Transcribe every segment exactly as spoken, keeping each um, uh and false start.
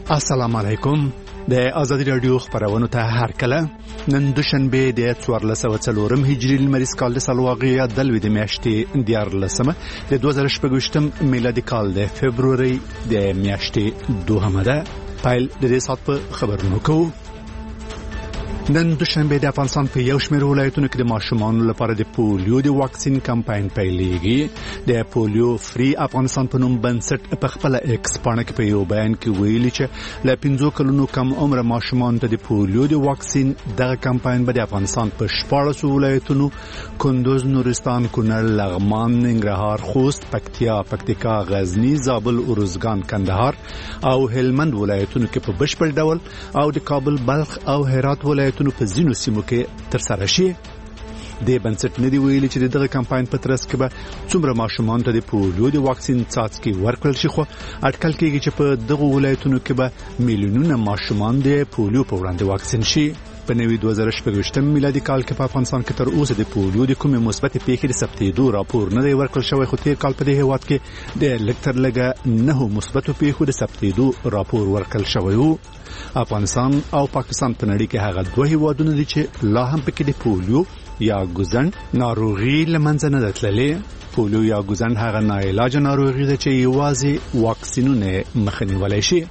السلام علیکم. د آزادی رادیو خبرونه ته هر کله نن دوشنبه د څوارلس سوه څلورم هجري لمریز کال د سلواغیا د لوي د میاشتې دیارلسمه د دوه زره شپږ میلادي کال د فبروري د میاشتې دوهمه ده. پایل د دې سات په خبرونو کوو. نن دوشنبه د افغانستان په یو شمېر ولایتونو کې د ماشومانو لپاره د پولیو د واکسین کمپاین پیلېږي. د پولیو فری افغانستان په نوم بنسټ په خپل ایکس پاڼه کې په یو بیان کې ویلي چې له پنځو کلونو کم عمر ماشومانو ته د پولیو د واکسین دغه کمپاین به د افغانستان په شپاړسو ولایتونو کندوز، نورستان، کونړ، لغمان، ننګرهار، خوست، پکتیا، پکتیکا، غزنی، زابل، ارزګان، کندهار او هلمند ولایتونو کې په بشپړ ډول او د کابل، بلخ او هرات ولایتونو په ځینو سیمو کې ترسره شي. د بنسټ نه دی ویلي چې دغه کمپاین په ترڅ کې به څومره ماشومان ته د پولیو د واکسین څاڅکي ورکړل شي، خو اټکل کېږي چې په دغه ولایتونو کې به میلیونونه ماشومان د پولیو په وړاندې واکسین شي. په نوي دوه زره شپږ میلادي کال کې په افغانستان کې تر اوسه د پولیو د کومې مثبت پیښې د ثبتېدو راپور نه دی ورکړل شوی، خو تیر کال په دې هیواد کې د لږ تر لږه نهو مثبتو پیښو د ثبتېدو راپور ورکړل شوی و. افغانستان او پاکستان په نړۍ کې هغه دوه هیوادونه دي چې لا هم پکې د پولیو یا ګوزن ناروغي لمنځه نه تللې. پولیو یا ګوزن هغه ناعلاج ناروغي ده چې یوازې واکسینونه مخنیولی شي.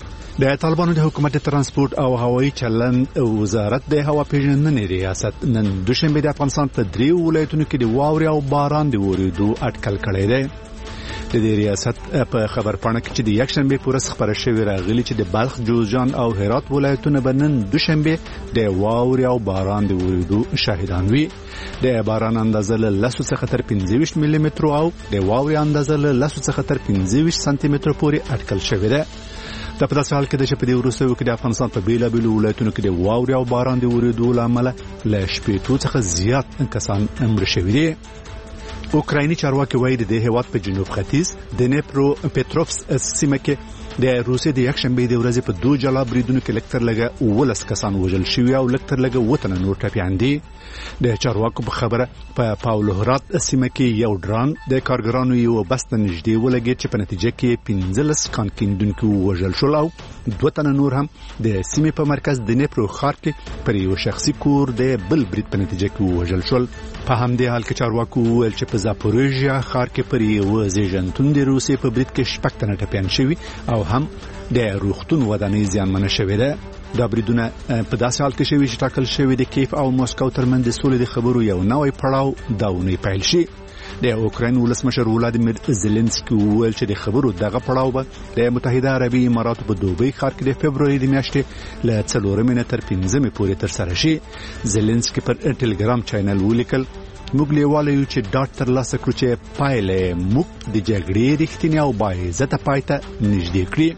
د طالبانو د حکومت د ترانسپورت او هوایي چلند وزارت د هوا پیژندنې ریاست نن دوشنبه د افغانستان په دریو ولایتونو کې د واورې او باران د وریدو اټکل کړی دی. د دې ریاست په خبرپاڼه کې چې د یکشنبه پورس خبره شوې راغلي چې د بلخ، جوزجان او هرات ولایتونه به نن دوشنبه د واورې او باران د وریدو شاهدان وي. د باران اندازه له لسو څخه تر پنځه ویشت ملي مترو او د واورې اندازه له لسو څخه تر پنځه ویشت سانتي مترو پورې اټکل شوې ده. د په داسې حال کې د چې په دې وروستیو کې د افغانستان په بیلابیلو ولایتونو کې د واورې او باران د وریدو له امله له شپېتو څخه زیات کسان مړه شوي دي. اوکرایني چارواکي وایي د دې هیواد په جنوب ختیځ د نیپرو پټروفس سیمه کې د روسیې د یکشنبه د ورځې په دوه جلا بریدونو کې لکتر لګه ولس کسان وژل شوي او لکتر لګه وطن نور ټپیان دي. د چارواکو په خبره په پاولوهرات سیمه کې یو ډران د کارګرانو یو بس ته نږدې ولګېد چې په نتیجه کې پنځلس کان کیندونکي وژل شول او دوه تنه نور هم د سیمې په مرکز د نیپرو ښار کې پر یو شخصي کور د بل برید په نتیجه کې وژل شول. په همدې حال کې چارواکو وویل چې په زاپوریژیا ښار کې پر یو زیږنتون د روسیې په برید کې شپږ تنه ټپیان شوي او هم د روغتون ودانۍ زیانمنه شوې ده. دا بریدونه په داسې حال کې شوي چې ټاکل شوی د کیف او مسکو ترمنځ د سولې د خبرو یو نوی پړاو دا ونی پیل شي. د اوکراین ولسمشر ولادیمیر زيلنسکي وویل چې د خبرو دغه پړاو به د متحده عربي اماراتو په دوبۍ ښار کې د فبروري د میاشتې له څلورمې نه تر پنځمې پورې ترسره شي. زيلنسکي پر ټلګرام چینل ولیکل موږ لیواله یو چې ډاټ تر لاسه کړو چې پایله موږ د جګړې رښتینی او باعزته پای ته نږدې کړي.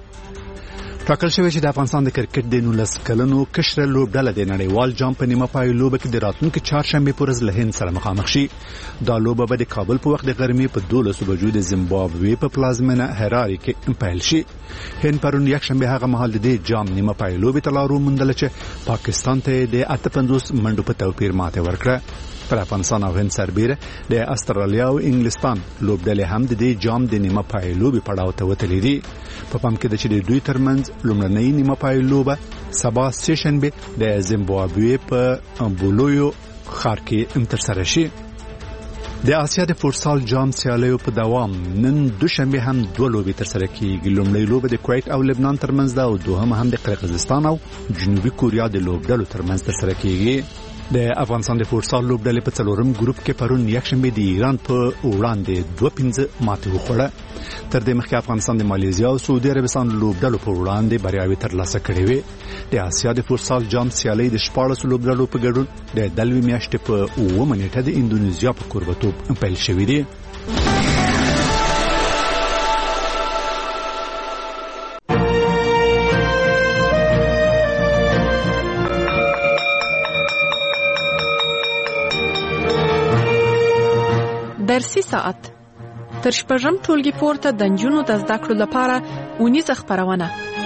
ټاکل شوی چې د افغانستان د کرکټ د نولس کلنو کشره لوبډله د نړیوال جام په نیمه پای لوبه کې د راتلونکي چهارشنبه پر ورځ له هند سره مخامخ شي. دا لوبه به د کابل په وخت د غرمې په دولسو بجو د زیمبابوې په پلازمینه هراري کې پیل شي. هند پرون یکشنبه هغه مهال د جام نیمه پای لوبې ته لارو موندله چې پاکستان ته د اته پنځوس منډو په توپیر ماته ورکړه. پر افغانستان او هند سربیره د استرالیا او انګلستان لوبډلې هم د دې جام د نیمه پای لوبې پړاو ته وتلې دي. په پام کې د چې د دوی ترمنځ لومړنۍ نیمه پای لوبه سبا سیشنبه د زیمبابوې په بولویو ښار کې ترسره شي. د آسیا د فوټسال جام سیالیو په دوام نن دوشنبه هم دوه لوبې ترسره کیږي. لومړی لوبه د کویت او لبنان ترمنځ ده او دوهمه هم د قرغیزستان او جنوبي کوریا د لوبډلو ترمنځ ترسره کیږي. د افغانستان د فوټسال لوبډلې په څلورم ګروپ کې پرون یکشنبه د ایران په وړاندې دوه پنځه ماتې وخوړه. تر دې مخکې افغانستان د مالیزیا او سعودي عربستان لوبډلو په وړاندې بریاوې ترلاسه کړې وې. د آسیا د فوټسال جام سیالۍ د شپاړسو لوبډلو په ګډون د دلوي میاشتې په اوومه نیټه د اندونیزیا په کوربتوب پیل شوې دي. درسي ساعت تر شپږم ټولګي پورته د نجونو د زده کړو لپاره اونیزه خپرونه.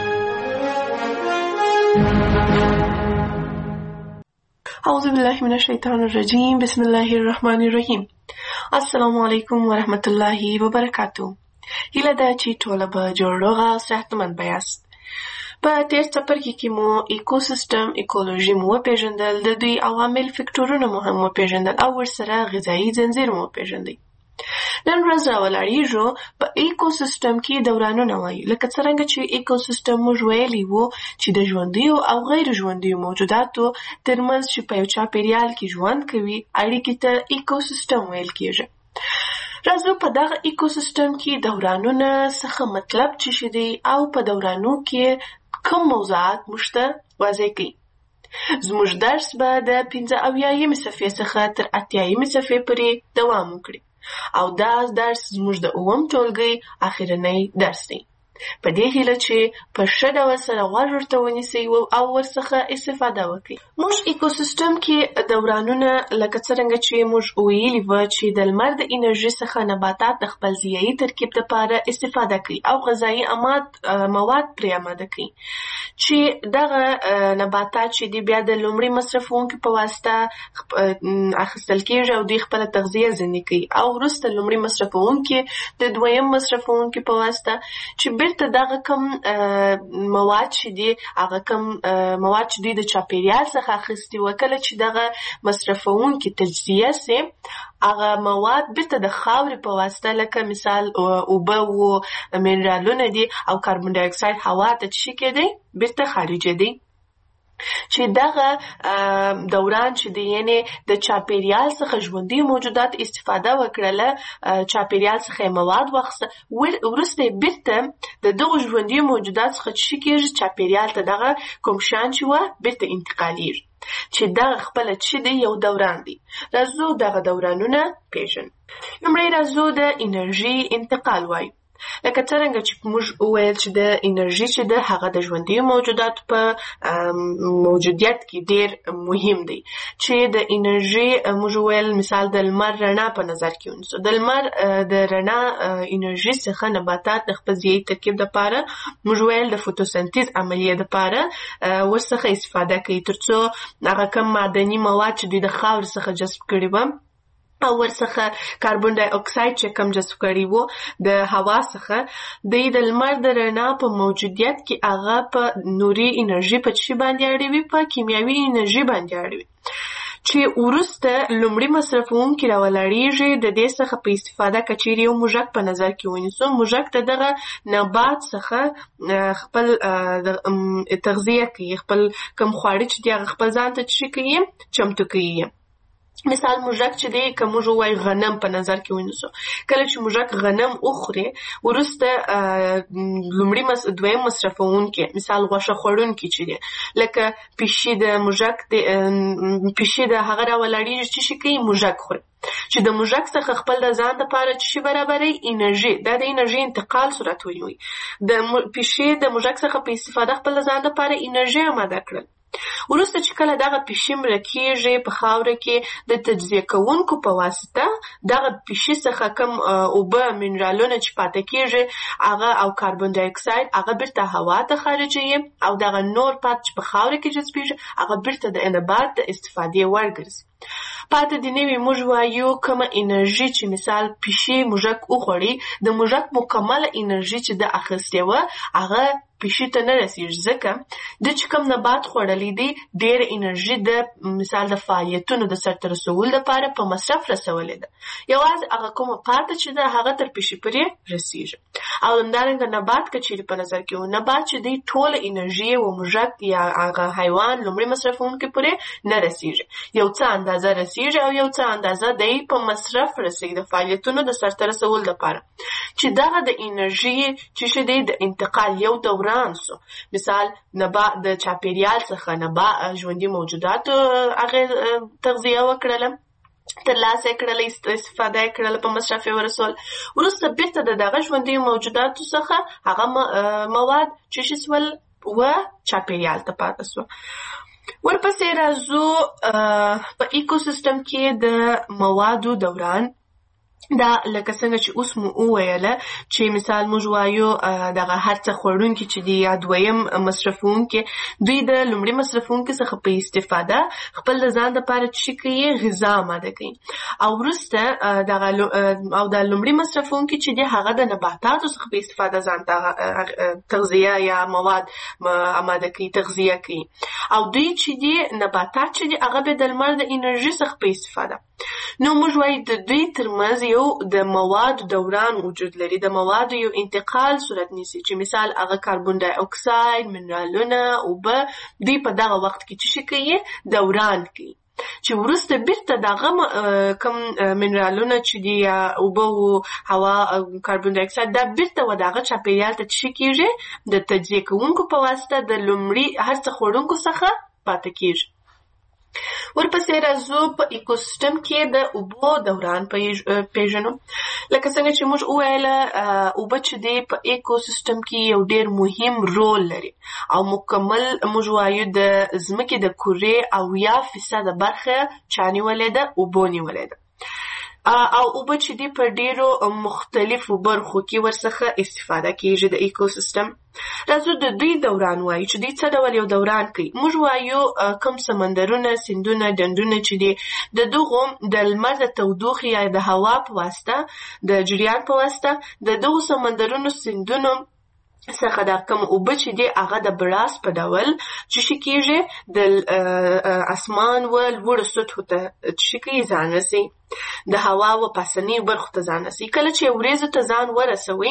اعوذ بالله من الشیطان الرجیم بسم الله الرحمن الرحیم. السلام علیکم ورحمت الله وبرکاتو. هیله ده چې ټول به جوړ روغ او صحتمند یاست. په تیر څپرکي کې مو ایکوسیستم ایکولوژي مو وپېژندل، د دوی عوامل فکټورونه مو هم وپېژندل او ورسره غذایي ځنځیر مو وپېژندئ. نن ورځ راولاړېږو په ایکوسیستم کې دورانونه وایو، لکه څرنګه چې ایکوسیستم موږ ویلي وو چې د ژوندیو او غیر ژوندیو موجوداتو ترمنځ چې په یو چاپېریال کې ژوند کوي اړیکې ته ایکوسیستم ویل کېږي. راځو په دغه ایکوسیستم کې دورانونه څخه مطلب څه شی دی او په دورانو کې کوم موضوعات موږ ته واضح کړي. زموږ درس به د پنځه اویایمې صفحې څخه تر اتیایمې صفحې پورې دوام وکړي او دا درس زموږ د اووم ټولګي اخرنی درس دی. په دې هیله چې په ښه ډول سره غوږ ورته ونیسئ او ورڅخه استفاده وکړئ. موږ ایکوسیستم کې دورانونه لکه څرنګه چې موږ ویلي وو چې د لمر د انرژي څخه نباتات د خپل ضیایي ترکیب لپاره استفاده کوي او غذایي مواد پرې اماده کوي چې دغه نباتات چې دي بیا د لومړي مصرفونکو په واسطه اخیستل کېږي او دوی خپله تغذیه ځینې کوي او وروسته لومړي مصرفونکي د دویم مصرفونکي په واسطه چې بیرته دغه کم مواد چې دي هغه کم مواد چې دوی د چاپېریال څخه اخیستي وو کله چې دغه مصرفونکي تجزیه سي هغه مواد بیرته د خاورې په واسطه لکه مثال اوبه و منرالونه دي او کاربن ډای اکساید هوا ته څه کېدی بیرته خارجه دی چې دغه دوران چې دی یعنی د چاپېریال څخه ژوندي موجودات استفاده وکړله چاپېریال څخه مواد واخیسته وروسته بیرته د دغو ژوندي موجودات څخه څه کېږي چاپېریال ته دغه کوم شیان چې وه بیرته انتقالیږي چې دغه خپله څه دی یو دوران دی. راځو دغه دورانونه پېژنو. لومړی راځو د انرژي انتقال وایو. لکه څرنګه چې موږ وویل چې د انرژي چې ده هغه د ژوندیو موجوداتو په موجودیت کې ډېر مهم دی چې د انرژي موږ وویل مثال د لمر رڼا په نظر کې ونیسو. د لمر د رڼا انرژي څخه نباتات د خپل ضیایي ترکیب دپاره موږ ویل د فوتوسنتیز عملیې دپاره ورڅخه استفاده کوي تر څو هغه کم معدني مواد چې دوی د خاورې څخه جذب کړي وه او ورڅخه کاربن ډای اکساید چې کم جذب کړي وو د هوا څخه دوی د لمر د رڼا په موجودیت کې هغه په نوري انرژي په څه باندې اړوي په کیمیاوي انرژي باندې اړوي چې وروسته لومړي مصرفونکي راولاړېږي د دې څخه په استفاده که چیرې یو موږک په نظر کې ونیسو موږک ته دغه نبات څخه خپل تغذیه کوي خپل کم خواړه چې دي هغه خپل ځان ته څه کوي چمتو کوي. مثال موږک چې دی که موږ ووایو غنم په نظر کې ونیسو کله چې موږک غنم وخوري وروسته لومړي دویم مصرفونکي مثال غوښه خوړونکي چې دی لکه پیشي د موږک پیشي د هغه راولاړېږي چې شي کوي موږک خوري چې د موږک څخه خپل د ځان دپاره چې شي برابروي انرژي دا د انرژي انتقال صورت ونیوي د پیشي د موږک څخه په استفاده خپل د ځان دپاره انرژي اماده کړل. وروسته چې کله دغه پیشي مړه کېږي په خاوره کې د تجزیه کوونکو په واسطه دغه پیشي څخه کم اوبه منرالونه چې پاته کېږي هغه او کاربن ډای اکساید هغه بیرته هوا ته خارجوي او دغه نور پات چې په خاوره کې جذبېږي هغه بیرته د نبات د استفادې وړ ګرځي. پاته د نوي موږ وایو کومه انرژي چې مثال پیشي موږک وخوړي د موږک مکمله انرژي چې د اخیستې وه هغه پیشي ته نه رسېږي ځکه د چې کوم نبات خوړلی دی ډېره انرژي د مثال د فعالیتونو د سرته رسولو لپاره په مصرف رسولې ده یوازې هغه کومه پاته چې ده هغه تر پیشي پورې رسېږي او همدارنګه نبات که چیرې په نظر کې و نبات چې دی ټوله انرژي و موږک یا هغه حیوان لومړي مصرفونکي پورې نه رسېږي یو څه اندازه رسېږي او یو څه اندازه دی په مصرف رسېږي د فعالیتونو د سرته رسولو لپاره چې دغه د انرژي چې دی د انتقال یو دوران سو مثال نبات د چاپېریال څخه نبات ژوندي موجوداتو هغه تغذیه وکړله ترلاسه یې کړله استفاده یې کړله په مصرف یې ورسول وروسته بیرته د دغه ژوندي موجوداتو څخه هغه مواد چې شي سول و چاپېریال ته پاته سوه. ورپسې راځو په ایکوسیستم کې د موادو دوران دا لکه څنګه چې اوس مو وویله چې مثال موږ وایو دغه هر څه خوړونکي چې دي یا دویم مصرفونکي دوی د لومړي مصرفونکي څخه په استفاده خپل د ځان دپاره څه کوي غذا آماده کوي او وروسته دغه او د لومړي مصرفونکي چې دي هغه د نباتاتو څخه په استفاده ځان ته تغذیه یا مواد آماده کوي تغذیه کوي او دوی چې دي نباتات چې دي هغه به د لمر د انرژي څخه په استفاده نو موږ وایو د دوی ترمنځ یو د موادو دوران وجود لري د موادو یو انتقال صورت نیسي چې مثال هغه کاربن ډای اکساید منرالونه اوبه دوی په دغه وخت کې څه کوي دوران کوي چې وروسته بیرته دغه کم منرالونه چې دي یا اوبه او هوا کاربن ډای اکساید دا بیرته و دغه چاپیریال ته څه کیږي د تجزیه کوونکو په واسطه د لومړي هر څه خوړونکو څخه پاتې کیږي ورپسې راځو په ایکوسیستم کې د اوبو دوران پیژنو لکه څنګه چې موږ وویله اوبه چې دی په ایکوسیستم کې یو ډېر مهم رول لري او مکمل موږ وایو د ځمکې د کورې اویا فیصده برخه چا نیولې ده اوبو نیولې ده او اوبه چې دی په ډیرو مختلفو برخو کې ورڅخه استفاده کیږي د ایکوسیستم راځو د دوی دوران وایو چې دوی څه ډول یو دوران کوي موږ وایو کوم سمندرونه سیندونه ډنډونه چې دي د دغو د لمر د تودوخې یا د هوا په واسطه د جریان په واسطه د دغو سمندرونو سیندونو څخه دا کوم اوبه چې دي هغه د براس په ډول چې شي کیږي د اسمان و لوړو سطحو ته چې کیږي ځان رسي د هوا و پاسنی برخو ته ځان رسي کله چې وریځو ته ځان ورسوي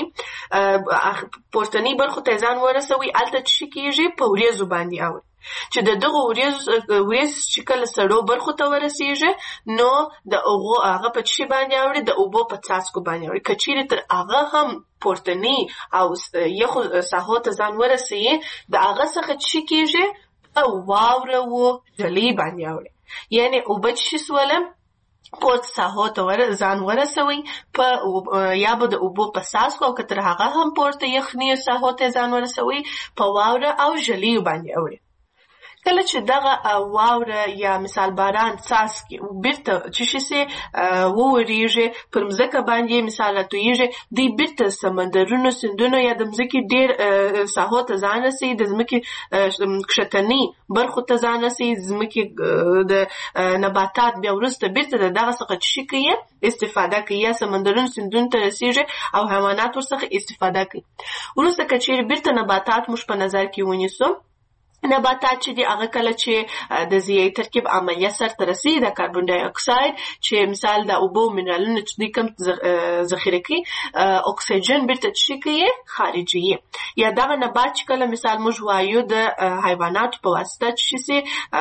پورتنی برخو ته ځان ورسوي الته چې کیږي په وریځو باندې اوړي چې د دغه وریځ چې کله سړو برخو ته ورسیږي نو د هغو هغه په څه باندې اوړي د اوبو په څاڅکو باندې اوړي که چیرې تر هغه هم پورتنی او یخو ساحو ته ځان ورسي د هغه څخه څه کیږي په واوره و جلی باندې اوړي یعنی اوبه چې سوله پورت ساحو ته ور ځان ورسوي په یا به د اوبو په څاڅکو او که تر هغه هم پورته یخني ساحو ته ځان ورسوي په واوره او جلی باندې اوړي کله چې دغه واوره یا مثال باران څاڅکي بیرته چې شي ووريږي پر مځکه باندې مثال راتویږي دوی بیرته سمندرونو سیندونو یا د مځکې ډېر ساحو ته ځان رسي د ځمکې کښتني برخو ته ځان رسي ځمکې د نباتات بیا وروسته بیرته د دغه څخه چې کوي استفاده کوي یا سمندرونو سیندونو ته رسیږي او حیوانات ورڅخه استفاده کوي وروسته که چیرې بیرته نباتات موږ په نظر کې ونیسو نباتات چې دی هغه کله چې د ضیاعي ترکیب عملیه سرته رسي د کاربن ډای اکساید چې مثال د اوبو منرالونه چې دوی کم ذخیره کوي اکسیجن بیرته چې کوي خارجي یا دغه نبات چې کله مثال موږ وایو د حیواناتو په واسطه چې سي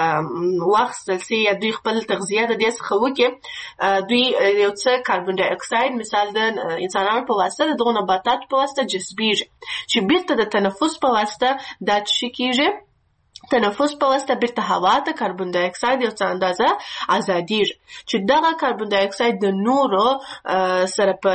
واخیستل سي یا دوی خپل تغذیه د دې څخه وکړي دوی یو څه کاربن ډای اکساید مثال د انسانانو په واسطه دغه نباتات په واسطه جذبیږي چې بیرته د تنفس په واسطه دا چې کیږي تنفس په واسطه بیرته هوا ته کاربن ډای اکساید یو څه اندازه ازادیږي چې دغه کاربن ډای اکساید د نورو سره په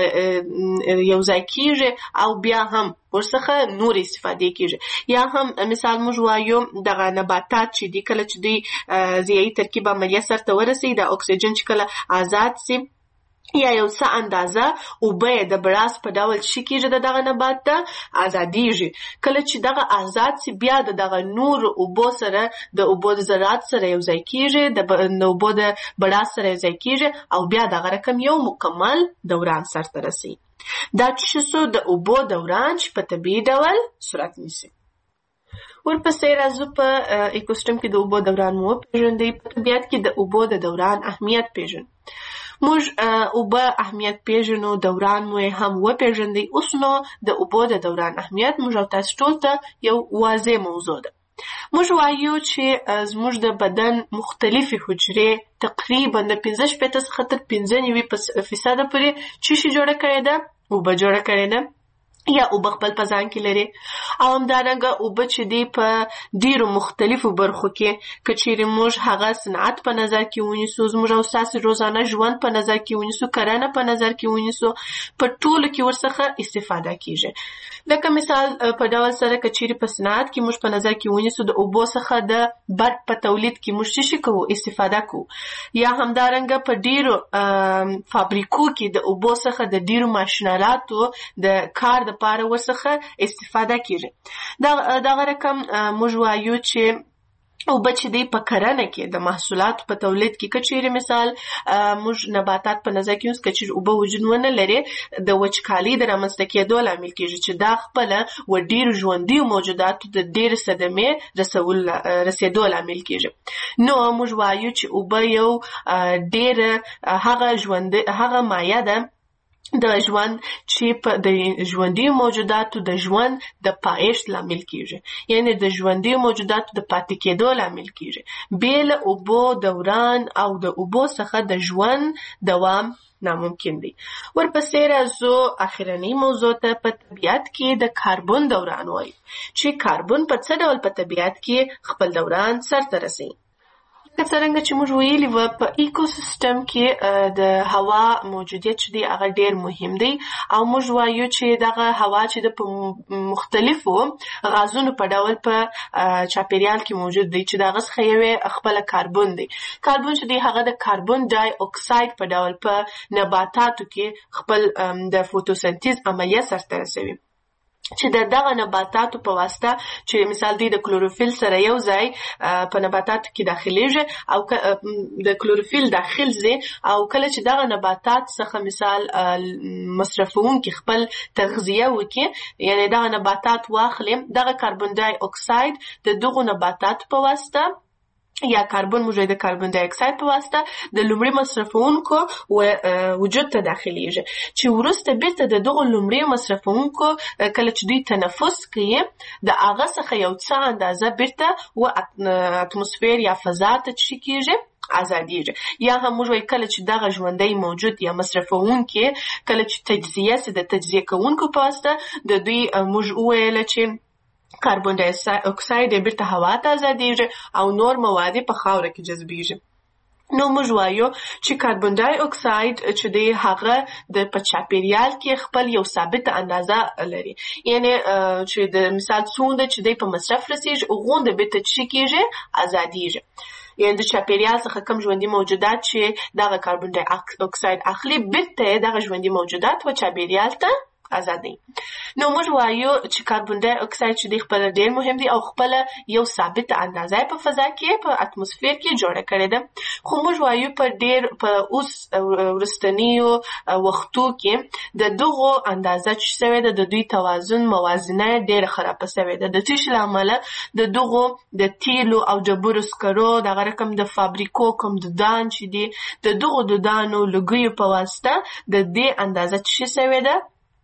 یو ځای کیږي او بیا هم ورڅخه نور استفاده کیږي یا هم مثال موږ وایو دغه نباتات چې دي کله چې دوی ضیاعي ترکیب عملیه سرته ورسي د اکسیجن چې کله آزاد سي یا یو څه اندازه اوبه د براس په ډول شي کېږي د دغه نبات ته ازادیږي کله چې دغه آزاد سي بیا د دغه نور اوبو سره د اوبو د ذرات سره یو ځای کېږي د اوبو د براس سره یو ځای کېږي او بیا دغه رقم یو مکمل دوران سرته رسي دا چې څه د اوبو دوران چې په طبیعي ډول صورت نیسي ورپسې راځو په ایکوسیستم کې د اوبو دوران مو پیژندئ په طبیعت کې د اوبو د دوران اهمیت پیژنو موږ اوبه اهمیت پیژنو دوران مو هم وپیژندئ اوس نو د اوبو د دوران اهمیت موږ تاسو ټول ته یو واضح موضوع ده موږ وایو چې زموږ د بدن مختلفې حجرې تقریبا د پنځه شپېته څخه تر پنځه نوي فیصده پورې څه شي جوړه کړې ده اوبه جوړه کړې ده یا اوبه خپل په ځان کې لري او همدارنګه اوبه چې دی په ډیرو مختلفو برخو کې که چیرې موږ هغه صنعت په نظر کې ونیسو زموږ او ستاسې روزانه ژوند په نظر کې ونیسو کرنه په نظر کې ونیسو په ټولو کې ورڅخه استفاده کیږي لکه مثال په ډول سره که چیرې په صنعت کې موږ په نظر کې ونیسو د اوبو څخه د برق په تولید کې موږ څه کوو استفاده کوو یا همدارنګه په ډیرو فابریکو کې د اوبو څخه د ډیرو ماشینالاتو د کار لپاره ورڅخه استفاده کیږي دا دغه رقم موږ وایو چې اوبه چې دی په کرنه کې د محصولاتو په تولید کې که چیرې مثال موږ نباتات په نظر کې اوس که چیرې اوبه وجود ونه لري د وچکالۍ د رامنځته کېدو لامل کېږي چې دا خپله و ډېرو ژوندیو موجوداتو د ډېرې صدمې رسول رسېدو لامل کېږي نو موږ وایو چې اوبه یو ډېره هغه ژوند هغه مایع ده د ژوند چې په د ژوندي موجوداتو د ژوند د پایښت لامل کیږي یعنی د ژوندي موجوداتو د پاتې کېدو لامل کیږي بېل اوبو دوران او د اوبو څخه د ژوند دوام ناممکن دی ورپسې راځو اخرنۍ موضوع ته په طبیعت کې د کاربن دوران وایي چې کاربن په څه ډول په طبیعت کې خپل دوران سرته رسوي څرنګه چې موږ ویلي وو په ایکوسیستم کې د هوا موجودیت چې دی هغه ډېر مهم دی او موږ وایو چې دغه هوا چې د مختلفو غازونو په ډول په چاپیریال کې موجود دی چې دغه څخه یو خپل کاربن دی کاربن چې دی هغه د کاربن ډای اکساید په ډول په نباتاتو کې خپل د فوتوسنتیز عملیه سرته رسوي چې د دغه نباتاتو په واسطه چې مثال دی د کلوروفیل سره یو ځای په نباتاتو کې داخليږي او د کلوروفیل داخل ځي او کله چې دغه نباتات څخه مثال مصرفونکي خپل تغذیه وکړي یعنی دغه نباتات واخلي دغه کاربن ډای اکساید د دغه نباتات په واسطه یا کاربن موجود د کاربن ډای اکساید په واسطه د لومړي مصرفونکو وجود ته داخليږي چې وروسته بیرته د دغه لومړي مصرفونکو کله چې دوی تنفس کوي د هغه څخه یو څه اندازه بیرته و اتموسفیر یا فضا ته چي کیږي ازادیږي یا هم موږ وایو کله چې دغه ژوندی موجود یا مصرفونکي کله چې تجزیه سي د تجزیه کوونکو په واسطه د دوی موږ وویل چې کاربن ډای اکساید بیرته هوا ته ازادیږي او نور مواد په خاوره کې جذبیږي نو موږ وایو چې کاربن ډای اکساید چې دی هغه د په چاپیریال کې خپل یو ثابت اندازه لري یعنی چې د مثال څومره چې دی په مصرف رسیږي غونډه به ته چی کېږي ازادیږي یعنی د چاپیریال څخه کم ژوندي موجودات چې دغه کاربن ډای اکساید اخلي بیرته دغه ژوندي موجودات و چاپیریال ته ازادي نو موږ وایو چې کاربن ډای اکساید چې دی خپل ډیر مهم دی او خپل یو ثابت اندازه په فضا کې په اتموسفیر کې جوړه کړې ده خو موږ وایو په ډیر په اوس ورستنیو وختو کې د دغه اندازه چې شوی ده د دوی توازن موازنه ډیر خراب شوی ده د تیش لامل د دغه د تیلو او جبر سکرو دغه رقم د فابریکو کوم د دان چې دی د دغه د دانو لګیو په واسطه د دې اندازه چې شوی ده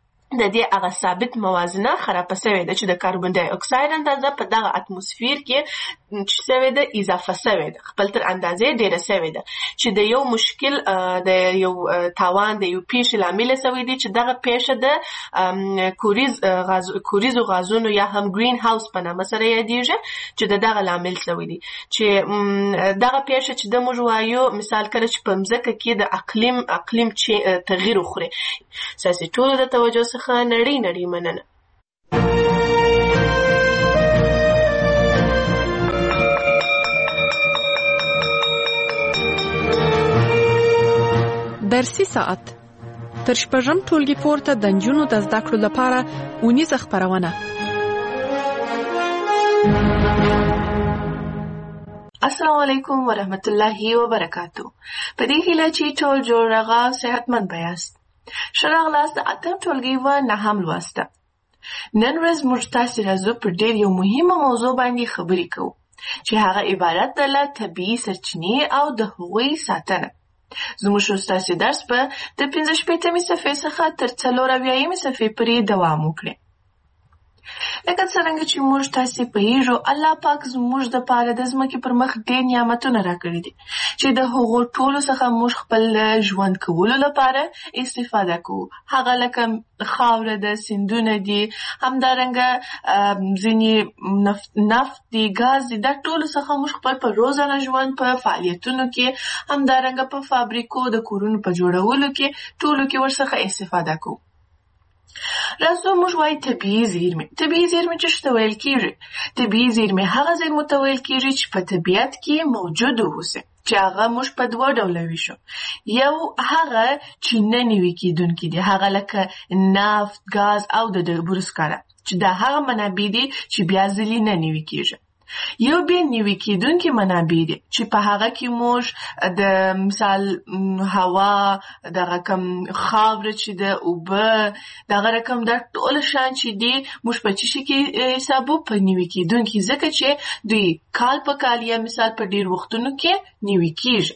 د دې هغه ثابت موازنه خراب شوې ده چې د کاربن ډای اکساید اندازه په دغه اتموسفیر کې چې شوې ده اضافه شوې ده خپل تر اندازې ډیره شوې ده چې د یو مشکل د یو تاوان د یو پیښې لامل شوی دی چې دغه پیښه د کوریز غاز کوریزو غازونو یا هم گرین هاوس په نامه سره یادېږي چې دغه لامل شوی دی چې دغه پیښه چې د موږ وایو مثال کله چې په مځکه کې د اقلیم اقلیم چې تغییر وخوري ساسي ټول د توجه څخه نړۍ نړۍ مننه درسي ساعت تر شپږم ټولګي پورته د نجونو د زده کړو لپاره اونیزه خپرونه السلام علیکم ورحمت الله وبرکاتو په دې هیله چې ټول جوړ راغا صحتمند بیاست ښه راغلاست د اتم ټولګي و نهم لوسته نن ورځ موږ تاسو راځو پر ډېر یو مهمه موضوع باندې خبرې کوو چې هغه عبارت ده له طبیعي سرچینې او د هغوی ساتنه زموږ استاد درس په د پنځه شپېتمې صفحې څخه تر څلور اویایمې صفحې پورې دوام وکړي لکه څنګه چې موږ تاسو په یو الله پاک زموږ د پاره د ځمکې پر مخ ډېر نعمتونه راکړي دي چې د هغو ټولو څخه موږ خپل ژوند کولو لپاره استفاده کوو هغه لکه خاوره د سیندونه دي همدارنګه ځینې نفت نفت دي ګاز دي دا ټولو څخه موږ خپل په روزانه ژوند په فعالیتونو کې همدارنګه په فابریکو د کورونو په جوړولو کې ټولو کې ورڅخه استفاده کوو راځو موږ وایو طبیعي زیرمې. طبیعي زیرمې چې څه ته ویل کېږي؟ طبیعي زیرمې هغه زیرمو ته ویل کېږي چې په طبیعت کې موجود اوسي، چې هغه موږ په دوه ډوله ویشو. یو هغه چې نه نوي کېدونکي دي، هغه لکه نفت، ګاز او د ډبرو سکاره، چې دا هغه منابع دي چې بیا ځلې نه نوي کېږي. یو بیا نوي کېدونکي منابع دي چې په هغه کې موږ د مثال هوا، دغه کم خاوره چې د اوبه، دغه رقم دا ټول شیان چې دي موږ په څه شي کې حسابو؟ په نوي کېدونکي، ځکه چې دوی کال په کال یا مثال په ډېر وختونو کې نوي کېږي.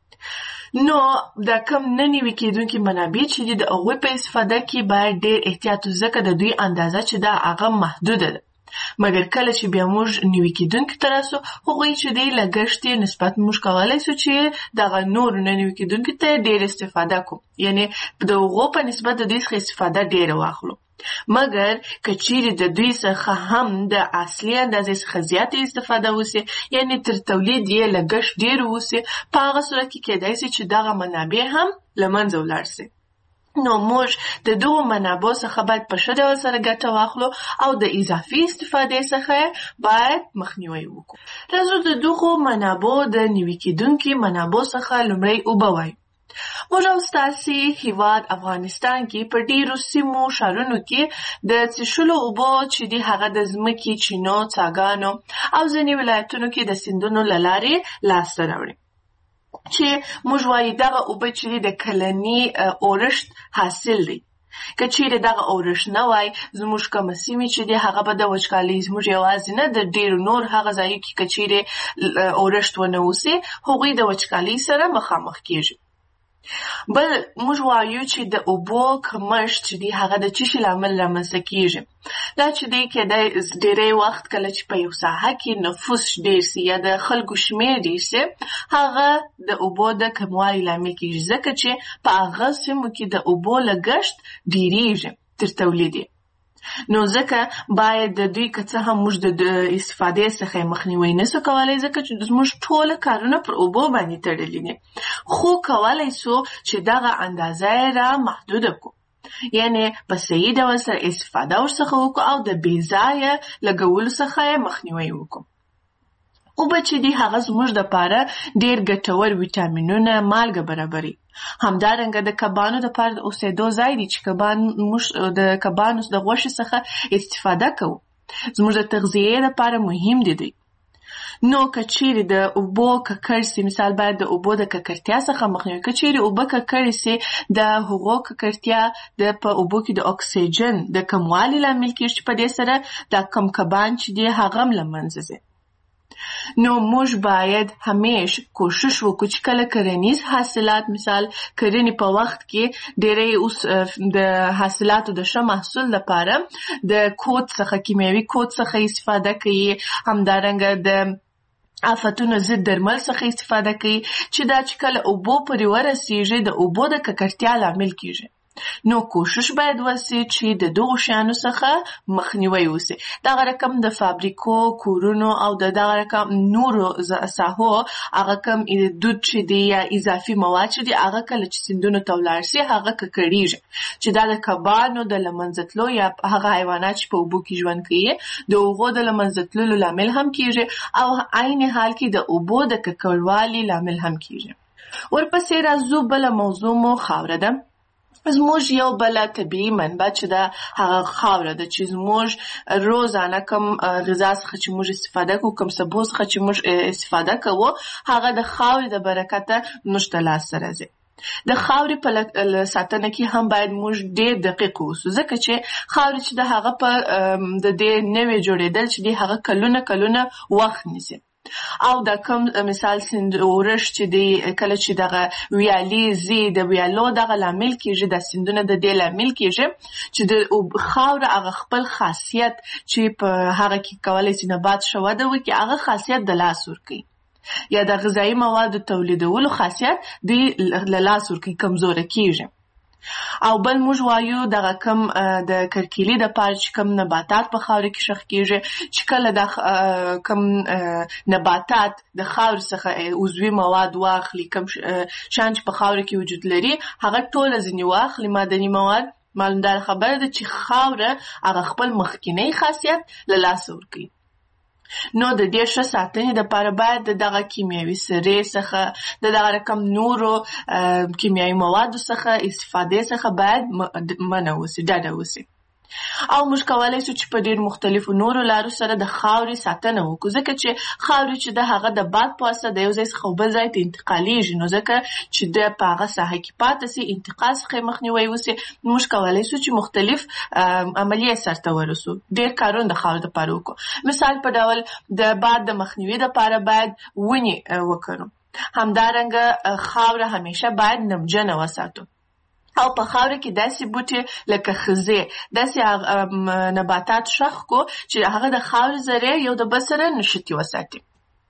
نو دا کم نه نوي کېدونکي منابع چې دي د هغوی په استفاده کې باید ډېر احتیاط، ځکه د دوی اندازه چې دا هغه محدوده ده. مګر کله چې بیا موږ نوي کېدونکي ته راسو، هغوی چې دی لګښت یې نسبت موږ کولی سو چې دغه نورو نه نوي کېدونکي ته ډېر استفاده کوو، یعنې د هغو په نسبت د دوی څخه استفاده ډېره واخلو. مګر که چیرې د دوی څخه هم د اصلي اندازې څخه زیاتې استفاده وسي، یعنې تر تولید یې لګښت ډېر وسي، په هغه صورت کې کېدای سي چې دغه منابع هم له منځه ولاړ سي. نو موږ د دغو منابعو څخه باید په ښه ډول سره ګټه واخلو او د اضافي استفادې څخه باید مخنیوی وکړو. راځو د دغو منابعو د نوي کېدونکي منابعو څخه لومړی اوبه وایو. موږ او ستاسې هېواد افغانستان کې په ډېرو سیمو ښارونو کې د څښلو اوبو چې دي هغه د ځمکې، چینو، څاګانو او ځینې ولایتونو کې د سیندونو له لارې لاسته راوړي، چې موږ وایو دغه اوبه چې د کلني اورښت حاصل دی. که چیرې دغه اورښت نه وای، زموږ کومه سیمې چې دي هغه به د وچکالۍ، زموږ یوازې نه د ډېرو نور هغه ځایو کې که چیرې اورښت ونه اوسي، هغوی د وچکالۍ سره مخامخ کېږي. بل موږ وایو چې د اوبو کمښت چې دی هغه د څه شي لامل رامنځته کېږي؟ دا چې دی کېدای ډېری وخت کله چې په یو ساحه کې نفوس ډېر سي یا د خلکو شمېر ډېر سي، هغه د اوبو د کموالي لامل کېږي، ځکه چې په هغه سیمو کې د اوبو لګښت ډېرېږي تر تولید. نو ځکه باید د دوی که څه هم موږ د استفادې څخه مخنیوی نسو کولی، ځکه چې زموږ ټوله کارونه پر اوبو باندې تړلي دي، خو کولی سو چې دغه اندازه یې را محدوده کړو، یعنې په صحیح ډول سره استفاده ورڅخه وکړو او د بې ځایه لګولو څخه یې مخنیوی وکړو. اوبه چې دي هغه زموږ دپاره ډېر ګټور ویټامینونه، مالګه برابري. همدارنګه د کبانو دپاره د اوسېدو ځای دی چې کبان موږ د کبانو د غوښې څخه استفاده کوو، زموږ د تغذیې دپاره مهم دي دوی. نو که چیرې د اوبو ککړ سي، مثال باید د اوبو د ککړتیا څخه مخنیوی. که چیرې اوبه ککړې سي، د هغو ککړتیا د په اوبو کې د اکسیجن د کموالي لامل کېږي، چې په دې سره دا کم کبان چې دي هغه هم له منځه ځي. نو موږ باید همیش کوشش وکړو چې کله کرنیز حاصلات، مثال کرنې په وخت کې ډېری اوس د حاصلاتو د ښه محصول لپاره د کود څخه، کیمیاوي کود څخه استفاده کوي، همدارنګه د آفتونو ضد درمل څخه استفاده کوي، چې دا چې کله اوبو پورې ورسیږي د اوبو د ککړتیا لامل کېږي. نو کوشش باید وسي چې د دغو شیانو څخه مخنیوی وسي. دغه رقم د فابریکو، کورونو او د دغه رقم نورو ساحو هغه کم دود چې دی یا اضافي مواد چې دی هغه کله چې سیندونو ته ولاړ سي هغه ککړېږي، چې دا د کبانو د له منځه تلو یا هغه حیوانات چې په اوبو کې ژوند کوي د هغو د له منځه تللو لامل هم کېږي، او عین حال کې د اوبو د ککړوالي لامل هم کېږي. ورپسې راځو بله موضوع مو خاوره ده. زموږ یو بله طبیعي منبع چې ده هغه خاوره ده، چې زموږ روزانه کم غذا څخه چې موږ استفاده کوو، کم سبو څخه چې موږ استفاده کوو، هغه د خاورې د برکته موږ ته لاسته راځي. د خاورې په ساتنه کې هم باید موږ ډېر دقیق اوسو، ځکه چې خاورې چې د هغه په د دې نوې جوړېدل چې دی هغه کلونه کلونه وخت نیسي. او دا کوم مثال سیند اورښت چې دی کله چې دغه ویالې ځي، د ویالو دغه لامل کېږي، د سیندونه د دې لامل کېږي چې د خاوره هغه خپل خاصیت چې په هغه کې کولی سي نبات ښه وده وکړي، هغه خاصیت د لاس ورکوي، یا د غذایي موادو تولیدولو خاصیت دی له لاس ورکوي، کمزوره کېږي. او بل موږ وایو دغه کم د کرکیلي د پاره چې کم نباتات په خاورې کې ښخ کېږي، چې کله د کم نباتات د خاورې څخه عضوي مواد واخلي، کم شیان چې په خاورې کې وجود لري هغه ټوله ځینې واخلي، معدني مواد، معلومدار خبره ده چې خاوره هغه خپل مخکینی خاصیت له لاسه ورکوي. نو د دې ښه ساتنې دپاره باید د دغه کیمیاوي سرې څخه د دغه رقم نورو کیمیاوي موادو څخه استفادې څخه باید منع وسي، ډډه وسي. او موږ کولی شو چې په ډېر مختلفو نورو لارو سره د خاورې ساتنه وکړو، ځکه چې خاورې چې د هغه د باد په واسطه د یو ځای څخه بل ځای ته انتقالیږي، نو ځکه چې د په هغه ساحه کې پاتې سي، انتقال څخه یې مخنیوی وسي، موږ کولی شو چې مختلف عملیې سرته ورسو، ډېر کارونه د خاورې دپاره وکړو. مثال په ډول د باد د مخنیوي دپاره باید ونې وکرو. همدارنګه خاوره همیشه باید نمجنه وساتو. او په خاوره کې داسې بوټي لکه خزې، داسې نباتات شخ کو چې هغه د خاورې ذرې یو د بل سره نښتي وساتي.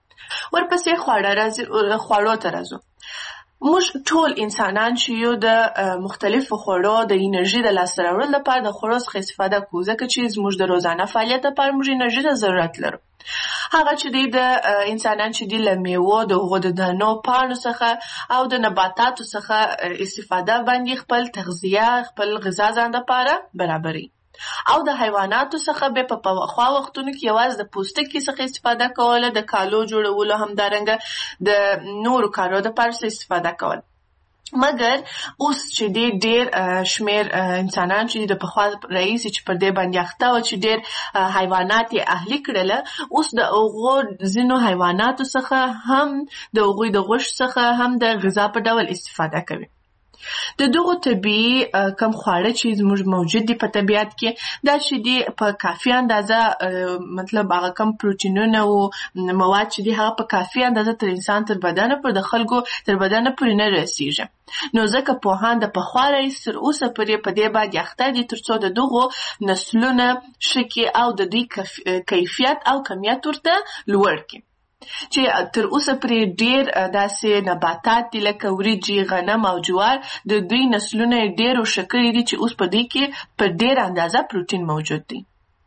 ورپسې خواړه راځي، خواړو ته راځو. موږ ټول انسانان چې یو د مختلفو خوړو د انرژي د لاسته راوړلو لپاره د خوړو څخه استفاده کوو، ځکه چې زموږ د روزانه فعالیت لپاره موږ انرژي ته ضرورت لرو. هغه چې دی د انسانان چې دی له میوو، د هغو د دانو، پاڼو څخه او د نباتاتو څخه استفاده باندې خپل تغذیه، خپل غذا ځان دپاره برابروي. او د حیواناتو څخه به په پخوا وختونو کې یوازې د پوستکي څخه استفاده کوله، د کالو جوړولو، همدارنګه د نورو کارو دپاره استفاده کوله. مګر اوس چې دی ډېر شمېر انسانان چې د پخوا راهیسې چې پر دې باندې اخته وه چې ډېر حیوانات یې اهلي کړله، اوس د هغو ځینو حیواناتو څخه هم د هغوی د غوښې څخه هم د غذا په ډول استفاده کوي. د دغو طبیعي کم خواړه چې زموږ موجود دي په طبیعت کې، دا چې دي په کافي اندازه، مطلب هغه کم پروټینونه او مواد چې دي هغه په کافي اندازه تر انسان تر بدنه پر د خلکو تر بدنه پورې نه رسیږي. نو ځکه پوهان د پخوا راهیسې تر اوسه پورې په دې باندې اخته دي تر څو د دغو نسلونه ښه کړي او د دوی کیفیت او کمیت ورته لوړ کړي. چې تر اوسه پرې ډېر داسې نباتات دي لکه وریجې، غنم او جوار، د دوی نسلونه یې ډېر ښه کړي دي چې اوس په دوی کې په ډېر اندازه پروټین موجود دی.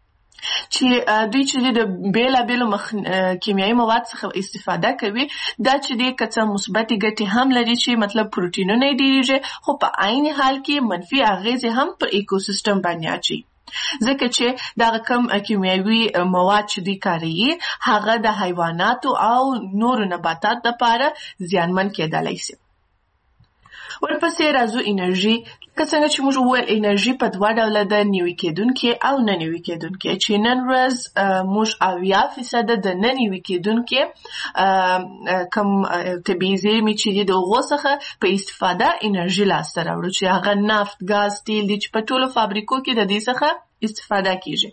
چې دوی چې د بېلابېلو کیمیاوي مواد څخه استفاده کوي، دا چې دی که څه مثبتې ګټې هم لري چې مطلب پروټینونه یې ډېرېږي، خو په عین حال کې منفي اغېزې هم پر ایکوسیستم باندې اچوي، ځکه چې دغه کم کیمیاوي مواد چې دوی کاروي هغه د حیواناتو او نورو نباتاتو لپاره زیانمن کېدلی شي. ورپسې راځو انرژي. که څنګه چې موږ وویل انرژي په دوه ډوله ده، نوي کېدونکې او نه نوي کېدونکې، چې نن ورځ موږ اویا فیصده د نه نوي کېدونکې کم طبیعي زېرمې چې دي د هغو څخه په استفاده انرژي لاسته راوړو، چې هغه نفت، ګاز، تیل دي چې په ټولو فابریکو کې د دې څخه استفاده کیږي.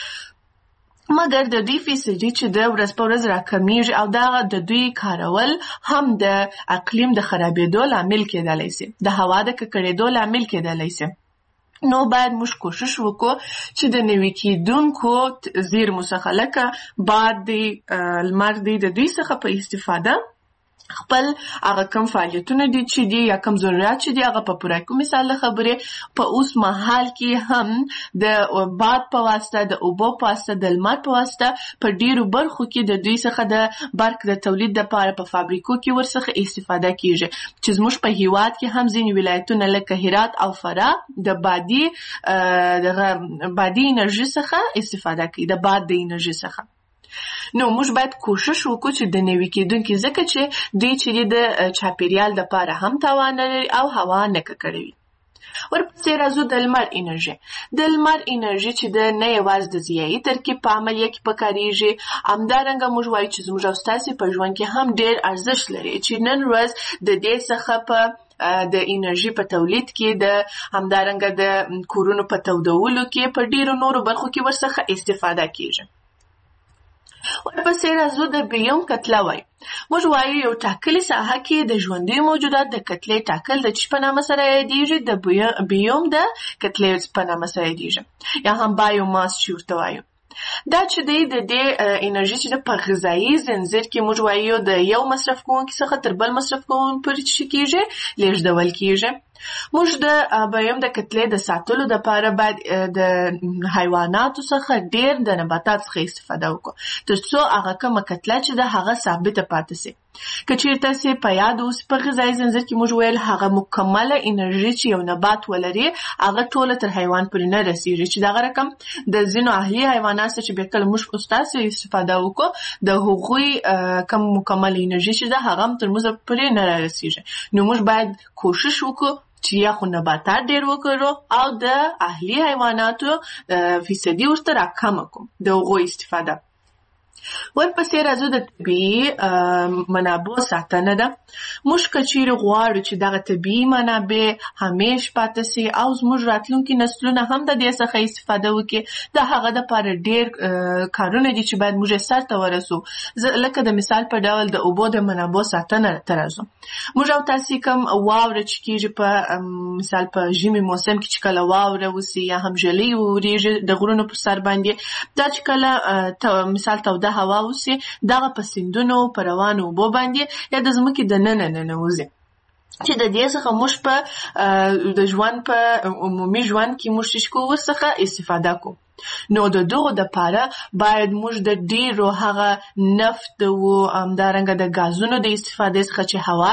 مګر د دوی فیصدي چې د ورځ په ورځ راکمیږي او دغه د دوی کارول هم د اقلیم د خرابېدو لامل کېدلی شي، د هوا د ککړېدو لامل کېدلی شي. نو باید موږ کوشش وکړو چې د نوي کېدونکو زیرمو څخه لکه باد دی، لمر دی، د دوی څخه په استفاده خپل هغه کم فعالیتونه دي چې دي یا کم ضرورت چې دي هغه په پوره کړو. مثال د خبرې په اوس مهال کې هم د باد په واسطه، د اوبو په واسطه، د لمر په واسطه په ډیرو برخو کې د دوی څخه د برق د تولید لپاره په فابریکو کې ورڅخه استفاده کیږي، چې زموږ په هیواد کې هم ځینې ولایتونه لکه هرات او فراه د بادي دغه بادي انرژي څخه استفاده کوي، د باد د انرژي څخه. نو موږ باید کوشش وکړو چې د نوي کېدونکي، ځکه چې دوی چې د چاپیریال دپاره هم تاوان نه لري او هوا نه ککړوي. ورپسې راځو د لمر انرژي. د لمر انرژي چې د نه یوازې د ضیایي ترکیب په عملیه کې پکارېږي، همدارنګه موږ وایو چې زموږ او ستاسې په ژوند کې هم ډېر ارزښت لري، چې نن ورځ د دې څخه په د انرژي په تولید کې، د همدارنګه د کورونو په تودولو کې، په ډېرو نورو برخو کې ورڅخه استفاده کېږي. ورپسې راځو د بیوم کتله وایو. موږ وایو یو ټاکلې ساحه کې د ژوندیو موجودات د کتلې ټاکل د چی په نامه سره یادېږي؟ د بیوم د کتلې په نامه سره یادېږي، یا هم بایوماس چې ورته وایو. دا چې دی د دې انرژي چې په غذایي زنځیر کې موږ وایو د یو مصرف کوونکي څخه تر بل مصرف کوونکي پورې چې کېږي لیږدول کېږي. موږ د بیم د کتلې د ساتلو لپاره باید د حیواناتو څخه ډیر د نباتات څخه استفاده وکړو ترڅو هغه کومه کتله چې د هغه ثابته پاتې شي. که چیرته سي په یاد اوس په غذایي ځنځیر کې موږ ویل هغه مکمله انرژي چې یو نبات ولري هغه ټوله تر حیوان پورې نه رسیږي چې دغه رقم د ځینو اهلي حیوانات چې به کله موږ استاسو استفاده وکړو د هغوی کم مکمله انرژي چې ده هغه تر موږ پورې نه رسیږي. نو موږ باید کوشش وکړو چې یا خو نباتات ډیر وکړو او د اهلي حیواناتو فیصدي ورته راکمه کړو د هغوی استفاده. ورپسې راځو د طبیعي منابعو ساتنه ده. موږ که چیرې غواړو چې دغه طبیعي منابع همیش پاتې سي او زموږ راتلونکي نسلونه هم د دې څخه استفاده وکړي د هغه دپاره ډیر کارونه دي چې باید موږ یې سرته ورسو. لکه د مثال په ډول د اوبو د منابعو ساتنه ته راځو. موږ او تاسې کوم واوره چې کېږي په مثال په ژمي موسم کې چې کله واوره وسي یا هم ژلۍ وورېږي د غرونو پر سر باندې دا چې کله مثال توده هوا وسي دغه په سیندونو په روانو اوبو باندې یا د ځمکې د ننه ننوځي چې د دې څخه موږ په د ژوند په عمومي ژوند کې موږ شیشکو ورڅخه استفاده کوو. نو د دغو دپاره باید موږ د ډیرو هغه نفت او همدارنګه د ګازونو د استفادې څخه چې هوا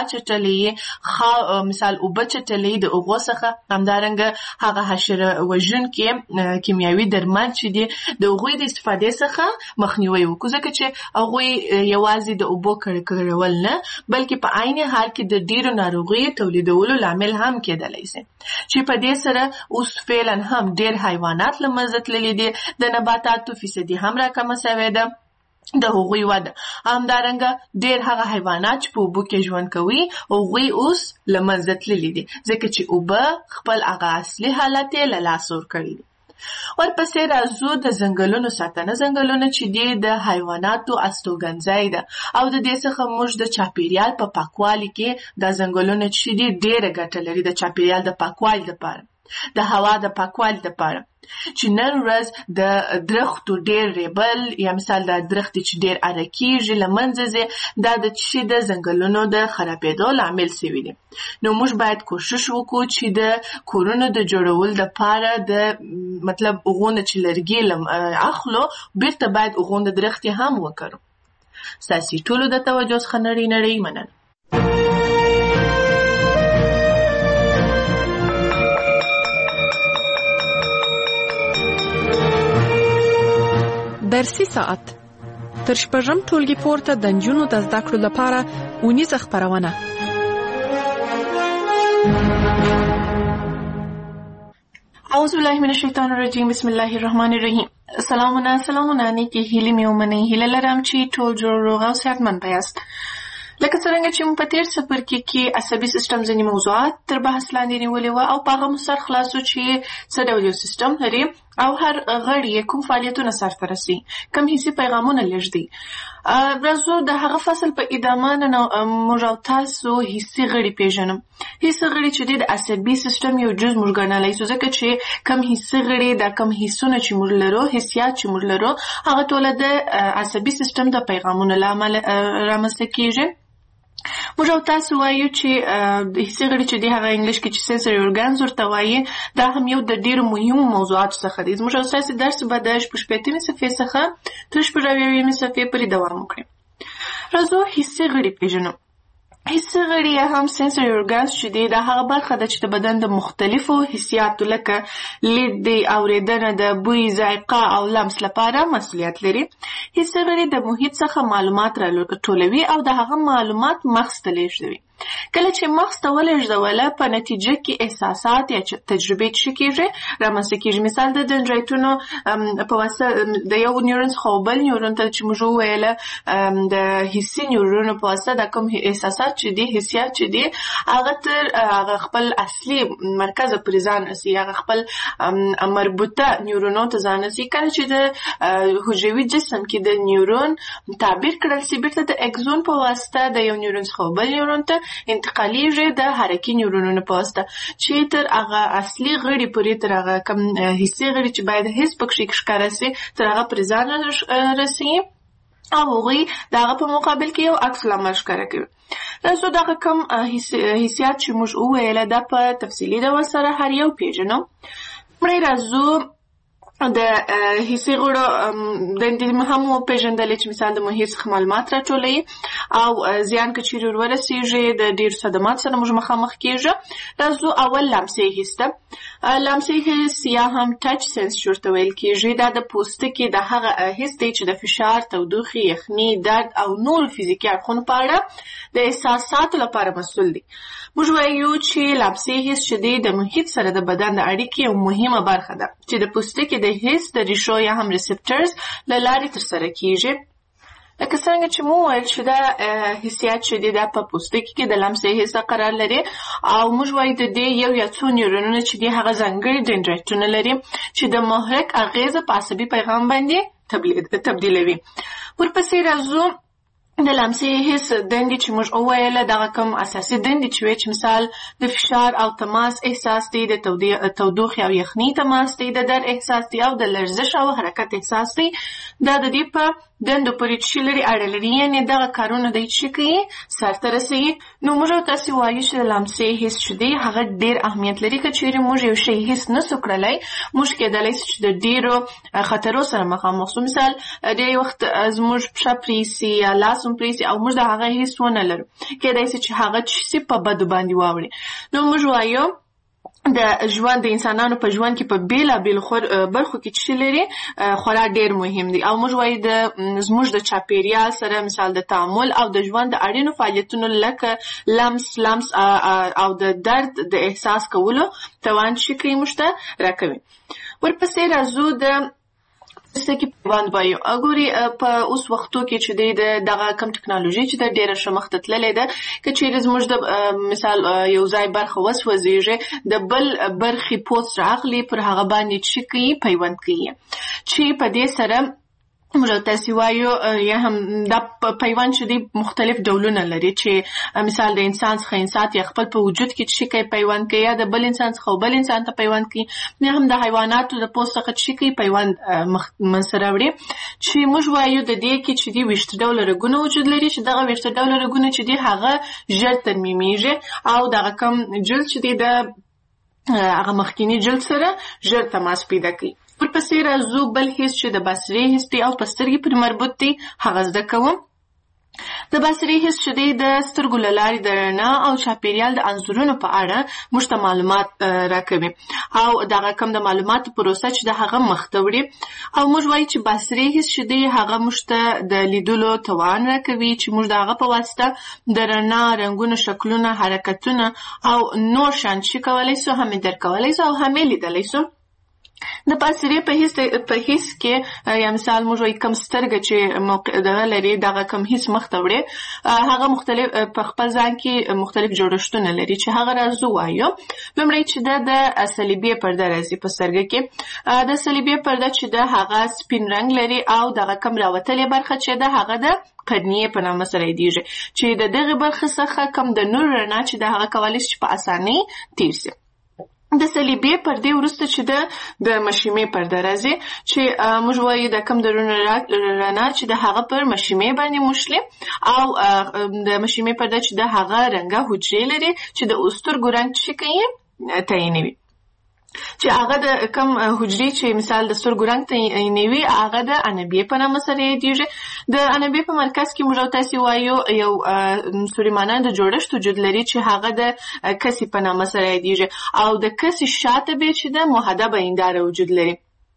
چټلې مثال اوبه چټلې د هغو څخه همدارنګه هغه حشره وژونکي کیمیاوي درمل چې دي د هغوی د استفادې څخه مخنیوی وکړو ځکه چې هغوی یوازې د اوبو کړکړول نه بلکې په عین حال کې د ډیرو ناروغیو تولیدولو لامل هم کېدلی شي چې په دې سره اوس فعلا هم ډیر حیوانات له منځه تللي دي د نباتاتو فیصدي هم راکمه شوې ده د هغوی وده. همدارنګه ډیر هغه حیوانات چې په اوبو کې ژوند کوي هغوی اوس له منځه تللي دي ځکه چې اوبه خپل هغه اصلي حالت یې له لاسه ورکړي دي. ورپسې راځو د ځنګلونو ساتنه. ځنګلونه چې دي د حیواناتو استوګنځای ده او د دې څخه موږ د چاپیریال په پاکوالي کې د ځنګلونه چې دي ډیره ګټه لري د چاپیریال د پاکوالي لپاره د هوا د پاکوالي لپاره چې نن ورځ د درختو ډیر ریبل یا مثال د درخت چې ډیر اره کېږي له منځه ځي دا د چې د ځنګلونو د خرابېدو لامل شوي دي. نو موږ باید کوشش وکړو چې د کورونو د جوړولو دپاره د مطلب هغونه چې لرګي اخلو بیرته باید هغونه درختې هم وکړو. ستاسې ټولو د توجه څخه نړۍ نړۍ مننه. درسي ساعت تر شپږم ټولګي پورته د نجونو د زده کړو لپاره اونیزه خپرونه. اعوذ بالله من الشیطان الرجیم بسم الله الرحمن الرحیم. سلامونه سلامونه نیکی هیلې مې ومنئ. هیله لرم چې ټول جوړ روغ او صحتمند یاست. لکه څرنګه چې موږ په تیر څپرکي کې عصبي سیستم ځینې موضوعات تر بحث لاندې نیولي وو او په هغه مو سر خلاصو چې څه ډول یو سیستم لري او هر غړی یې کوم فعالیتونه سرته رسوي، کوم حسي پیغامونه لېږدي. راځو د هغه فصل په ادامه نن موږ او تاسو حسي غړي پیژنم. حسي غړي چې د عصبي سیستم یو جز موږ ګڼلی شو ځکه چې کوم حسي غړي دا کوم حسونه چې موږ لرو حسیات چې موږ لرو هغه ټوله د عصبي سیستم د پیغامونو له امله رامنځته کېږي. موږ او تاسو وایو چې د حسي غړي چې دی هغه انګلیش کې چې سنسوري اورګانز ورته وایي دا هم یو د ډېرو مهمو موضوعاتو څخه دی. زموږ او ستاسې درس به د شپږ شپېتمې صفحې څخه تر شپږ اویاویمې صفحې پورې دوام وکړي. راځو حسي غړي پیژنو. حسي غړي هم سنسوري اورګانز چې دی دا هغه برخه ده چې د بدن د مختلفو حسیاتو لکه لید دی، اورېدنه ده، بوی، ذایقه او لمس لپاره مسؤلیت لري. حسي غړي د محیط څخه معلومات راټولوي او د هغه معلومات مغز ته لېږدوي. کله چې مغز ته ولېږدوله په نتیجه کې احساسات یا تجربې څه کېږي رامنځته کېږي. مثال د دندرایتونو په واسطه د یو نیورون څخه بل نیورون ته چې موږ وویله د حسي نیورونو په واسطه دا کوم احساسات چې دي حسیات چې دي هغه تر هغه خپل اصلي مرکز پورې ځان رسي، هغه خپل مربوطه نیورونو ته ځان رسي. کله چې د حجروي جسم کې د نیورون تعبیر کړل سي بیرته د اکزون په واسطه د یو نیورون څخه بل نیورون ته انتقالیږي د حرکي نیورونونو په واسطه چې تر هغه اصلي غړي پورې تر هغه کوم حسي غړي چې باید حس پکې ښکاره سي تر هغه پرې ځان رسي. او هغوی د هغه په مقابل کې یو عکس العمل ښکاره کوي. راځو دغه کوم حیثیت چې موږ وویله دا په تفصیلي ډول سره هر یو پیژنو. لومړی راځو د حسي غړو دندې هم وپېژندلې چې مثال د محیط څخه معلومات راټولوي او زیان که چیرې ورورسېږي د ډېرو صدماتو سره موږ مخامخ کېږو. راځو اول لمسي حس ته. لمسي حس یا هم ټچ سنس چې ورته ویل کېږي دا د پوستکي د هغه حس دی چې د فشار، تودوخې، یخني، درد او نورو فزیکي اړخونو په اړه د احساساتو لپاره مسؤل دی. موږ وایو چې لمسي حس چې دی د محیط سره د بدن د اړیکې یو مهمه برخه ده چې د پوستکي د حس د ریشو یا هم ریسپټرز له لارې ترسره کېږي. لکه څنګه چې مو ویل چې دا حسیات چې دی دا په پوستکي کې د لمسي حس قرار لري او موږ وایو د دې یو یا څو نیورونونه چې دی هغه ځانګړي دندرایتونه لري چې د محرک اغیزه په عصبي پیغام باندې تبدیلوي. ورپسې راځو د لمسي حس دندې چې موږ وویله دغه کوم اساسي دندې چې وایي چې مثال د فشار او تماس احساس دی، د تودوخې او یخني تماس دی، د درد احساس دی او د لرزش او حرکت احساس دی. دا د دې په دندو پورې چې لري اړه لري، یعنې دغه کارونه دی چې کوي سرته رسوي. نو موږ تاسې وایو چې د لمسي حس چې دی هغه ډېر اهمیت لري. که چیرې موږ یو شی حس نسو کړلی موږ کېدلی شي چې د ډېرو خطرو سره مخامخ شو. مثال ډېری وخت زموږ پښه پرېسي یا لاس هم پرېسي او موږ د هغه حس ونه لرو، کېدای شي چې هغه شي په بدو باندې واوړي. نو موږ وایو د ژوند د انسانانو په ژوند کې په بیلابیلو برخو کې چې لري خورا ډېر مهم دي او موږ وایو د زموږ د چاپیریال سره مثال د تعامل او د ژوند د اړینو فعالیتونو لکه لمس لمس او د درد د احساس کولو توان چې کوي موږ ته راکوي. ورپسې راځو د پوستکي پیوند وایو. ګوري په اوس وختو کې چې دی دغه کم ټکنالوژي چې د ډېره ښه مخته تللې ده، که چیرې زموږ د مثال یو ځای برخه وسوځېږي د بل برخې پوست راغلي پر هغه باندې چې کوي پیوند کوي چې په دې سره موږ تاسې وایو یا هم دا پیوند چې دی مختلف ډولونه لري چې مثال د انسان څخه انسان یا خپل په وجود کې چې کوي پیوند کوي یا د بل انسان څخه بل انسان ته پیوند کوي یا هم د حیواناتو د پوست څخه چې کوي پیوند منځته راوړي چې موږ وایو د دې کې چې دی ویشت ډوله رګونه وجود لري چې دغه ویشت ډوله رګونه چې دی هغه ژر ترمیمیږي او دغه کم جلد چې دی د هغه مخکینی جلد سره ژر تماس پیدا کوي. ورپسې راځو بل حس چې د بصري حس دی او په سترګې پورې مربوط دی، هغه زده کوم. د بصري حس چې دی د سترګو له لارې د رڼا او چاپیریال د انځورونو په اړه موږ ته معلومات راکوي او دغه کوم د معلوماتو پروسه چې د هغه مخ ته وړي او موږ وایو چې بصري حس چې دی هغه موږ ته د لیدلو توان راکوي چې موږ د هغه په واسطه د رڼا، رنګونو، شکلونه، حرکتونه او نور شیان چې کولی سو هم درک کولی سو او هم لیدلی سو. د بصري په حس په حس کې یا مثال موږ وایو کم سترګه چې موقع دغه لري دغه کم حس مخ ته وړي هغه مختلف په خپل ځان کې مختلف جوړښتونه لري چې هغه راځو وایو. لومړی چې د صلیبي پرده راځي په سترګه کې. د صلیبي پرده چې د هغه سپین رنګ لري او دغه کم راوتلې برخه چې د هغه د قرنیه په نامه سره یادیږي چې د دغه برخه څخه کم د نور رڼا چې د هغه کولی شي په اسانۍ تیر شي. د صلیبي پردې وروسته چې د د مشیمې پرده راځي چې موږ وایو د کم د رڼا چې د هغه پر مشیمې باندې موښلي او د مشیمې پرده چې د هغه رنګه حجرې لري چې د سترګو رنګ چې کوي تعینوي چې هغه د کم حجرې چې مثال د سترګو رنګ تعینوي هغه د انبیې په نامه سره یادیږي. د انبیې په مرکز کې موږ تاسې وایو یو سوریمانان د جوړښت وجود لري چې هغه د کسي په نامه سره یادیږي او د کسي شاته به چې د محدبه هنداره وجود لري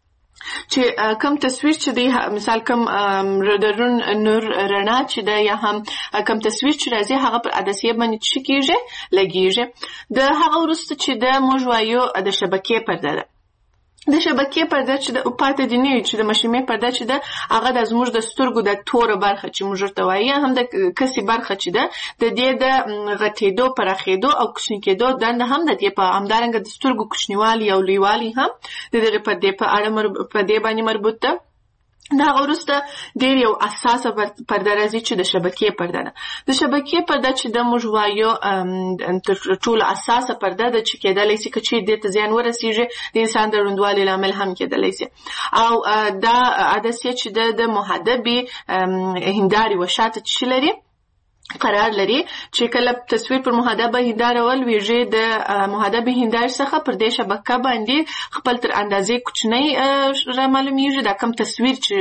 چې کم تصویر چې دی مثال کم رادارون نور رڼا چې دی یا هم کم تصویر چې راځي هغه پر عدسیه باندې چې کېږي لګېږي. د هغه وروسته چې د موږ وایو د شبکې پرده ده. د شبکې پرده چې د پاتې دي نه وي چې د مشیمې پرده چې ده هغه د زموږ د سترګو د توره برخه چې موږ ورته وایو هم د کسي برخه چې ده د دې د غټېدو، پراخېدو او کوچني کېدو دنده هم د دې په همدارنګه د سترګو کوچنیوالي او لویوالي هم د دغې پردې په اړه په دې باندې مربوط ده. دا وروسته ډېر یو اساسه پرده راځي چې د شبکې پرده ده. د شبکې پرده چې د موږ وایو تر ټولو اساسه پرده ده چې کېدلی شي که چیرې دې ته زیان ورسېږي د انسان د ړوندوالي لامل هم کېدلی شي. او دا عدسیه چې د محدبې هندارې وشاته چې لري قرار لري چې کله تصویر پر محدبه هنداره ولویږي د محدبه هندارې څخه پر دې شبکه باندې خپل تر اندازې کوچنی را معلومیږي. دا کم تصویر چې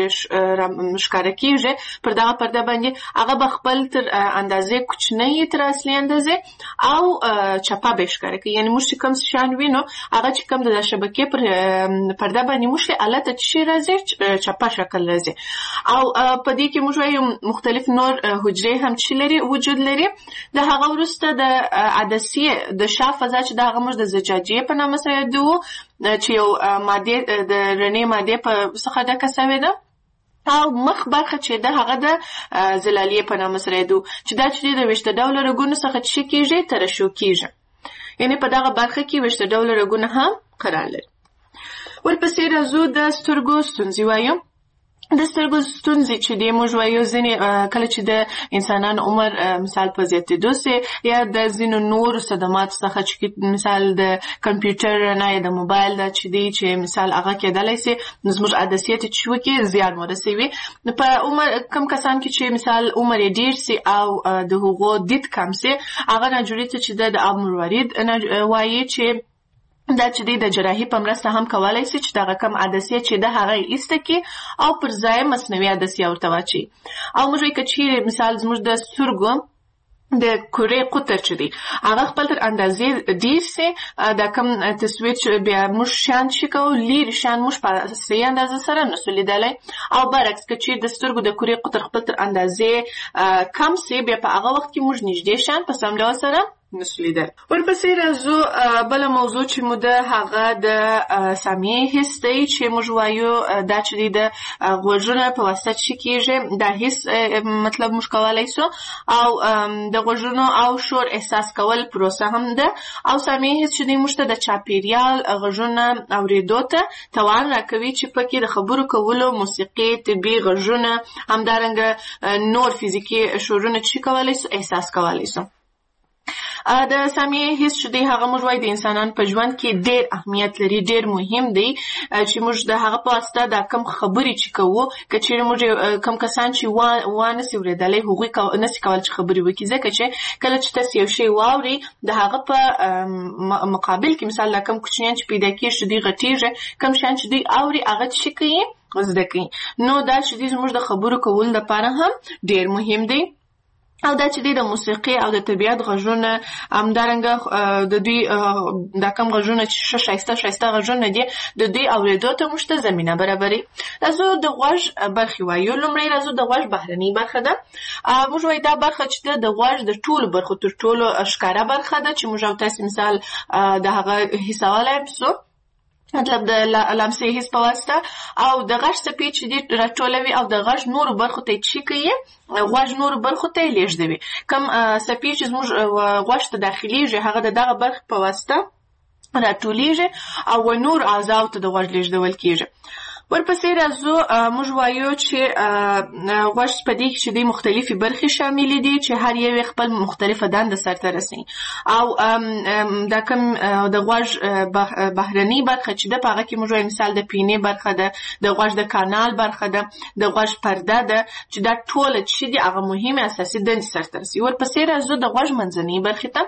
ښکاره کیږي پر دغه پرده باندې هغه به خپل تر اندازې کوچنی تر اصلي اندازې او چپه به ښکاره کوي. یعنې موږ چې کوم شیان وینو هغه چې کوم د شبکې پر پرده باندې موږ الته چې راځي چپه شکل راځي. او په دې کې موږ وایو مختلف نور حجرې هم چې لري وجود لري. د هغه وروسته د عدسیې د شا فضا چې د هغه موږ د زجاجیې په نامه سره یادوو چې یو مادې د رڼې مادې په څخه ډکه سوې ده. او مخ برخه چې د هغه د زلالیې په نامه سره یادوو چې دا چې د ویشته ډوله رګونو څخه چې کېږي ترشح کېږي. یعنې په دغه برخه کې ویشته ډوله رګونه هم قرار لري. ورپسې راځو د سترګو ستونزې وایو. د سترګو ستونزې چې دی موږ وایو ځینې کله چې د انسانانو عمر مثال په زیاتېدو سي یا د ځینو نورو صدماتو څخه چې مثال د کمپیوټر نه یا د موبایل دا چې دی چې مثال هغه کېدلی سي نو زموږ عدسیې ته چې وکړي زیان ورسوي. په عمر کم کسان کې چې مثال عمر یې ډېر سي او د هغو دید کم سي هغه ناجوړي ته چې د اب مروارید وایي چې دا چې دی د جراحي په مرسته هم کولای شي چې دغه کم عدسیه چې د هغه ایسته کې او پر ځای مصنوعي عدسیه ورته واچي. او موږ وایو که چیرې مثال زموږ د سترګو د کورې قطر چې دی هغه خپل تر اندازې ډېر سي دا کم تصویر چې بیا موږ شیان چې کوو لرې شیان موږ په صحیح اندازه سره نسو لیدلی. او برعکس که چیرې د سترګو د کورې قطر خپل تر اندازې کم سي بیا په هغه وخت کې موږ نږدې شیان په سم ډول سره نسو لیدل. ورپسې راځو بله موضوع چې مو د هغه د سامعې حس دی چې موږ وایو دا چې دی د غوږونه په واسطه چې کېږي دا حس مطلب موږ کولی سو او د غوږونو او شور احساس کول پروسه هم ده. او سامعې حس چې دی موږ ته د چاپېریال غږونه اورېدو ته توان راکوي چې پکې د خبرو کولو موسیقي طبي غږونه همدارنګه نور فزیکي شورونه چې کولی سو احساس کولی سو. د سامعې حس چې دی هغه موږ وایو د انسانانو په ژوند کې ډېر اهمیت لري ډېر مهم دی چې موږ د هغه په واسطه دا کم خبرې چې کوو که چیرې موږ کم کسان چې وانسي اورېدلی هغوی نسي کولی چې خبرې وکړي ځکه چې کله چې تاسو یو شی واورئ د هغه په مقابل کې مثال دا کم کوچنیان چې پیدا کېږي چې دوی غټېږي کم شیان چې دوی اوري هغه څه کوي زده کوي. نو دا چې دی زموږ د خبرو کولو لپاره هم ډېر مهم دی. او دا چې دی د موسیقي او د طبیعت غږونه همدارنګه د دوی دا کم غږونه چې ښه ښایسته ښایسته غږونه دي د دوی اورېدو ته موږ ته زمینه برابري. راځو د غوږ برخې وایو. لومړی راځو د غوږ بهرنۍ برخه ده. موږ وایو دا برخه چې ده د غوږ د ټولو برخو تر ټولو ښکاره برخه ده چې موږ او تاسې مثال د هغه حسولی سو مطلب د لمسې حس په واسطه او د غږ څپې چې دي راټولوي او د غږ نورو برخو ته یې چې کوي غوږ نورو برخو ته یې لېږدوي. کوم څپې چې زموږ غوږ ته داخلېږي هغه د دغه برخې په واسطه راټولېږي او نور اعضاو ته د غوږ لېږدول کېږي. ورپسې راځو موږ وایو چې غوږ په دې کې چې دی مختلفې برخې شاملې دي چې هر یو خپل مختلفه دنده سرته رسوي. او دا کوم د غوږ بهرنۍ برخه چې ده په هغه کې موږ وایو مثال د پینې برخه ده د غوږ د کانال برخه ده د غوږ پرده ده چې دا ټوله چې دي هغه مهمې اساسي دندې سرته رسوي. ورپسې راځو د غوږ منځنۍ برخې ته.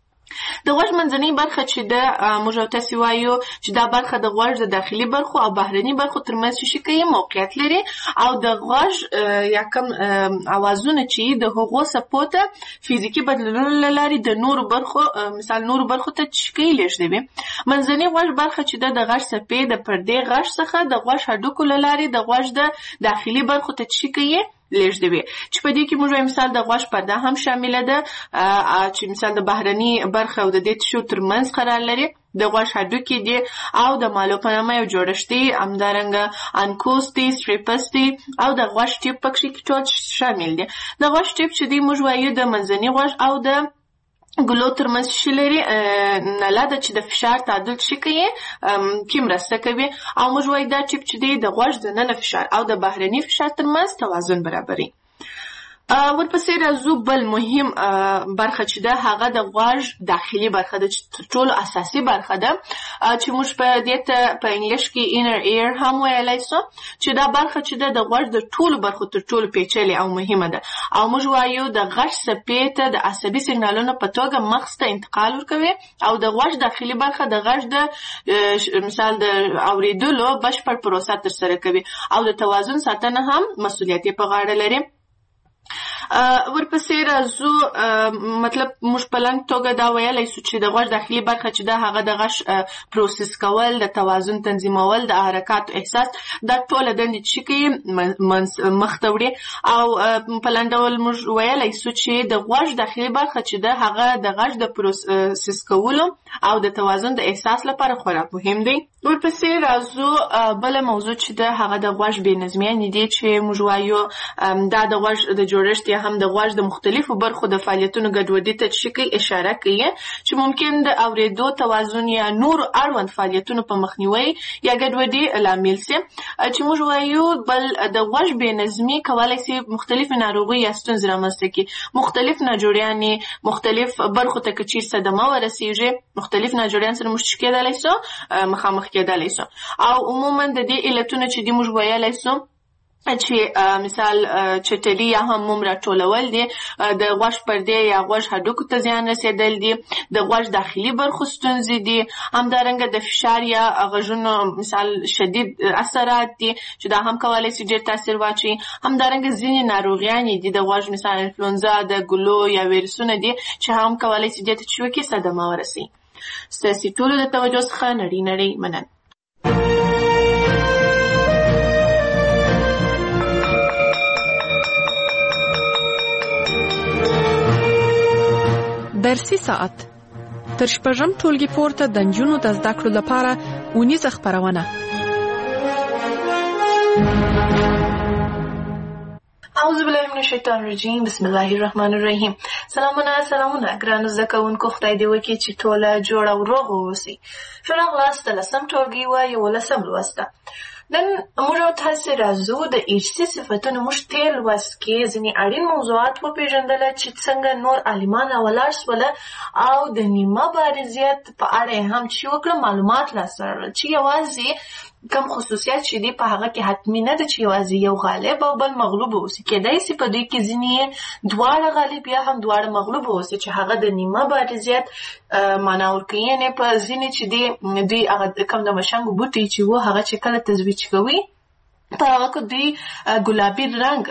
د غوږ منځنۍ برخه چې ده موږ او تاسې وایو چې دا برخه د غوږ د داخلي برخو او بهرني برخو ترمنځ چې کوي موقعیت لري او د غوږ یا کوم اوازونه چې د هغو څپو ته فزیکي بدلونونو له لارې د نورو برخو مثال نورو برخو ته چې کوي لېږدوي. منځنۍ غوږ برخه چې ده د غږ څپې د پردې غږ څخه د غوږ هډوکو له لارې د غوږ د داخلي برخو ته چې کوي لېږدوي چې په دې کې موږ مثال د غوږ پرده هم شامله ده چې مثال د بهرني برخه او د دې تشو ترمنځ قرار لري. د غوږ هډوکي دي او د مالو په نامه یو جوړښت دی همدارنګه انکوس دی سټریپس دی او د غوږ ټیپ پکې ټول شامل دي. د غوږ ټیپ چې دی موږ وایو د منځني غوږ او د ګلو ترمنځ شي لري نله ده چې د فشار تعادل شي کوي کې مرسته کوي او موږ وایو دا ټیپ چې دی د غوږ دننه فشار او د بهرني فشار ترمنځ توازن برابري. ورپسې راځو بل مهم برخه چې ده هغه د غوږ داخلي برخه ده چې تر ټولو اساسي برخه ده چې موږ په دې ته په انګلیش کې inner ear هم ویلی سو چې دا برخه چې ده د غوږ د ټولو برخو تر ټولو پیچلې او مهمه ده او موږ وایو د غږ څپې ته د عصبي سیګنالونو په توګه مغز ته انتقال ورکوي او د غوږ داخلي برخه د غږ د مثال د اورېدلو بشپړ پروسه ترسره کوي او د توازن ساتنه هم مسؤلیت یې په غاړه لري. ورپسې راځو مطلب موږ په لنډ توګه دا ویلی سو چې د غوږ داخلي برخه چې ده هغه د غږ پروسس کول د توازن تنظیمول د حرکاتو احساس دا ټوله دندې چې کوي مخته وړي او په لنډ ډول موږ ویلی سو چې د غوږ داخلي برخه چې ده هغه د غږ د پروسس کولو او د توازن د احساس لپاره خورا مهم دی. ورپسې راځو بله موضوع چې ده هغه د غوږ بې نظمیانې دي چې موږ وایو دا د غوږ د جوړښت یا هم د غوږ د مختلفو برخو د فعالیتونو ګډوډي ته چې کوي اشاره کوي چې ممکن د اورېدو توازن یا نورو اړوند فعالیتونو په مخنیوي یا ګډوډي لامل سي چې موږ وایو بل د غوږ بې نظمي کولی سي مختلفې ناروغۍ یا ستونزې رامنځته کړي مختلف ناجوړیانې مختلف برخو ته که چیرې صدمه ورسیږي مختلف ناجوړیان سره موږ چې کېدلی سو مخامخ کېدلی سو او عموما د دې علتونه چې دي موږ ویلی سو چې مثال چټلي یا هم موم راټولول دي د غوږ پردې یا غوږ هډوکو ته زیان رسېدل دي د غوږ داخلي برخو ستونزې دي همدارنګه د فشار یا غږونو مثال شدید اثرات دي چې دا هم کولی سي ډېر تاثیر واچوي همدارنګه ځینې ناروغیانې دي د غوږ مثال انفلونزا د ګلو یا ویروسونه دي چې هم کولی سي دې ته چې وکړي صدمه ورسوي. ستاسې ټولو د توجه څخه نړۍ نړۍ مننه. درسي ساعت تر شپږم ټولګي پورته د نجونو د زده کړو لپاره اونیزه خپرونه. اعوذ بالله من الشیطان الرجیم بسم الله الرحمن الرحیم. سلامونه سلامونه ګرانو زده کوونکو خدای دې وکړي چې ټوله جوړ او روغ واوسئ. ښه راغلاست د لسم ټولګي و یولسم لوست. نن موږ تاسې راځو د ارثي صفتونو موږ تېر لوست کې ځینې اړین موضوعات وپېژندله چې څنګه نور عالمان راولاړ سوله او د نیمه بارزیت په اړه یې هم چې وکړه معلومات لاسته راوړل چې یوازې کم خصوصیات چې دي په هغه کې حتمي نه ده چې یوازې یو غالب او بل مغلوب اوسي کېدای سي په دوی کې ځینې دواړه غالب یا هم دواړه مغلوب اوسي چې هغه د نیمه بارزیت معنا ورکوي یعنې په ځینې چې دی دوی هغه کم د مشنګو بوټي چې و هغه چې کله تزویج کوي په هغه کې دوی ګلابي رنګ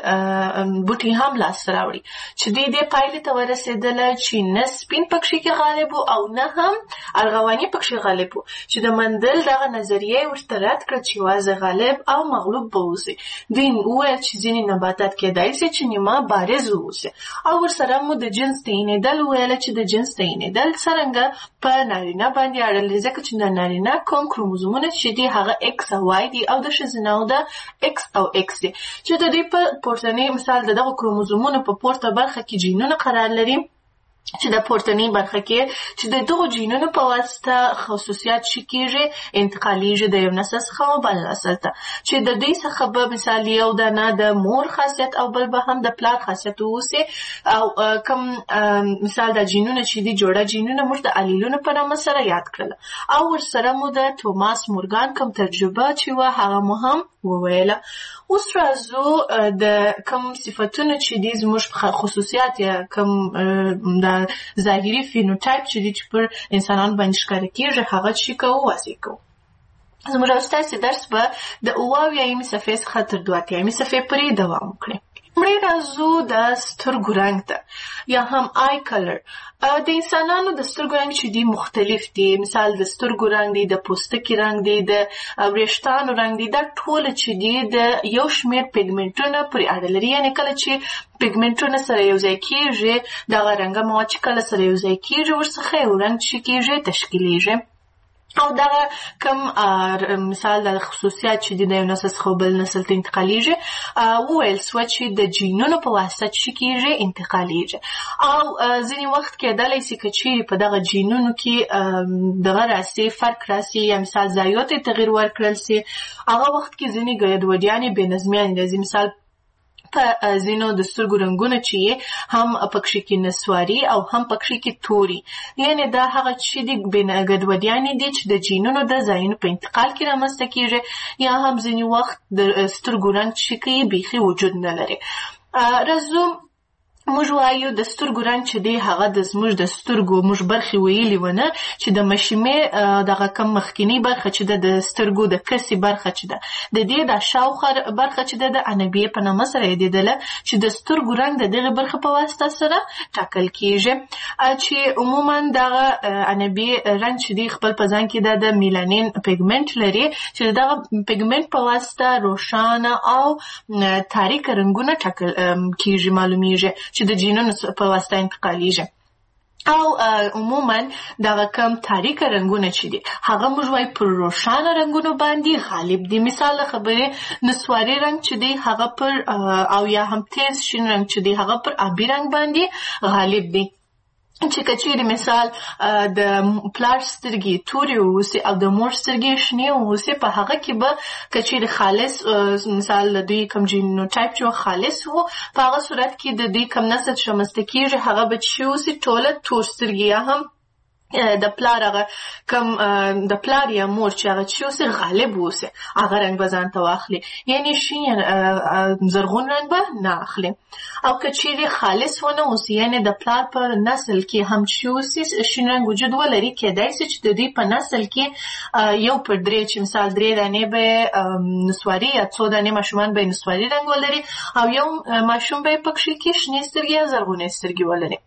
بوټي هم لاسته راوړي چې دوی دې پایلې ته ورسېدله چې نه سپین پکښې کې غالب او نه هم ارغواني پکښې غالب و چې د مندل دغه نظریه یې ورته رد کړه چې یوازې غالب او مغلوب به اوسي. دوی وویل چې ځینې نباتات کېدای سي چې نیمه بارز واوسي او ورسره مو د جنس تعینېدل وویله چې د جنس تعینېدل څرنګه په نارینه باندې اړه لري ځکه چې د نارینه کوم کروموزومونه چې دي هغه اکس او وای دي او د ښځینهو د X او X دي چې د دوی په پورتني مثال د دغه کروموزومونو په پورته برخه کې جینونه قرار لري چې د پورتني برخه کې چې د دغو جینونو په واسطه خصوصیات شي کېږي انتقالیږي د یو نسل څخه بل نسل ته چې د دوی څخه به مثال یو دانه د مور خاصیت او بل به هم د پلار خاصیت واوسي او کوم مثال د جینونو چې دي جوړه جینونه موږ د الیلونو په نامه سره یاد کړل او ورسره مو د توماس مورګان کوم تجربه چې و هغه مو هم وویله. اوس راځو د کوم صفتونه چې دي زموږ خصوصیات یا کوم د ظاهري فینوټایپ چې دي چې پر انسانانو باندې ښکاره کېږي هغه چې کوو واضح کوو. زموږ ستاسې درس به د اوه اویایمې صفحې څخه تر دوه اتیایمې صفحې پورې دوام وکړي. مړی راځو د سترګو رنګ ته یا هم آی کلر. د انسانانو د سترګو رنګ چې دي مختلف دي مثال د سترګو رنګ دی د پوستکي رنګ دی د وریښتانو رنګ دی دا ټول چې دي د یو شمېر پیګمنټونه پورې اړه لري یعنې کله چې پیګمنټونه سره یو ځای کېږي دغه رنګه مواد چې کله سره یو ځای کېږي ورڅخه یو رنګ چې کېږي تشکیلیږي. او دا کوم مثال د خصوصیات چې د یو نسل څخه بل نسل ته انتقالیږي وویل سو چې د جینونو په واسطه چې کیږي انتقالیږي او ځینې وخت کېدلی شي که چیرې په دغه جینونو کې دغه راسي فرق راسي یا مثال ضایعات تغییر ورکړل سي هغه وخت کې ځینې ګډوډیانې بې نظمیانې راځي مثال په ځینو د سترګو رنګونه چې هم پکښې کې نسواري او هم پکښې کې توري یعنې دا هغه چې د ګډوډیانې دي چې د جینونو د ځایونو په انتقال کې رامنځته کېږي یا هم ځینې وخت د سترګو رنګ چې کوي بیخي وجود نه لري راځو موږ وایو د سترګو رنګ چې دی هغه د زموږ د سترګو موږ برخې ویلي ونه چې د مشیمې دغه کم مخکینی برخه چې ده د سترګو د کسي برخه چې ده د دې د شاوخوا برخه چې ده د انبیې په نامه سره یادېدله چې د سترګو رنګ د دغه برخه په واسطه سره ټاکل کېږي چې عموما دغه انبیې رنګ چې دی خپل په ځان کې د میلانین پیګمنټ لري چې دغه پیګمنټ په واسطه روښانه او تاریک رنګونه ټاکل کېږي معلومیږي چې د جینونو په واسطه انتقالیږي او عموما دغه کم تاریک رنګونه چې دي هغه موږ وایو پر روښانه رنګونو باندې غالب دي مثال خبرې نسواري رنګ چې دی هغه پر او یا هم تیز شین رنګ چې دی هغه پر آبي رنګ باندې غالب دي چې کچېرې مثال د پلار سترګې تورې واوسي او د مور سترګې شنې واوسي په هغه کې به کچېرې خالص مثال د دوی کوم جینوټایپ چې خالص وو په هغه صورت کې د دوی کوم نسل چې رامنځته کېږي هغه به چې واوسي ټوله تور سترګې یا هم د پلار هغه کم د پلار یا مور چې هغه چې اوسه غالب اوسه هغه رنګ به ځان ته واخلي یعنی شین زرغون رنګ به نه اخلي او که چیرې خالص ونه اوسه یعنی د پلار په نسل کې هم چې اوسه شین رنګ وجود ولري کېدای شي چې د دې په نسل کې یو پر درې چې مثال درې دانې به نسواري یا څو دانې ماشومان به نسواري رنګ ولري او یو ماشوم به پکښې کې شنې سترګې یا زرغونې سترګې ولري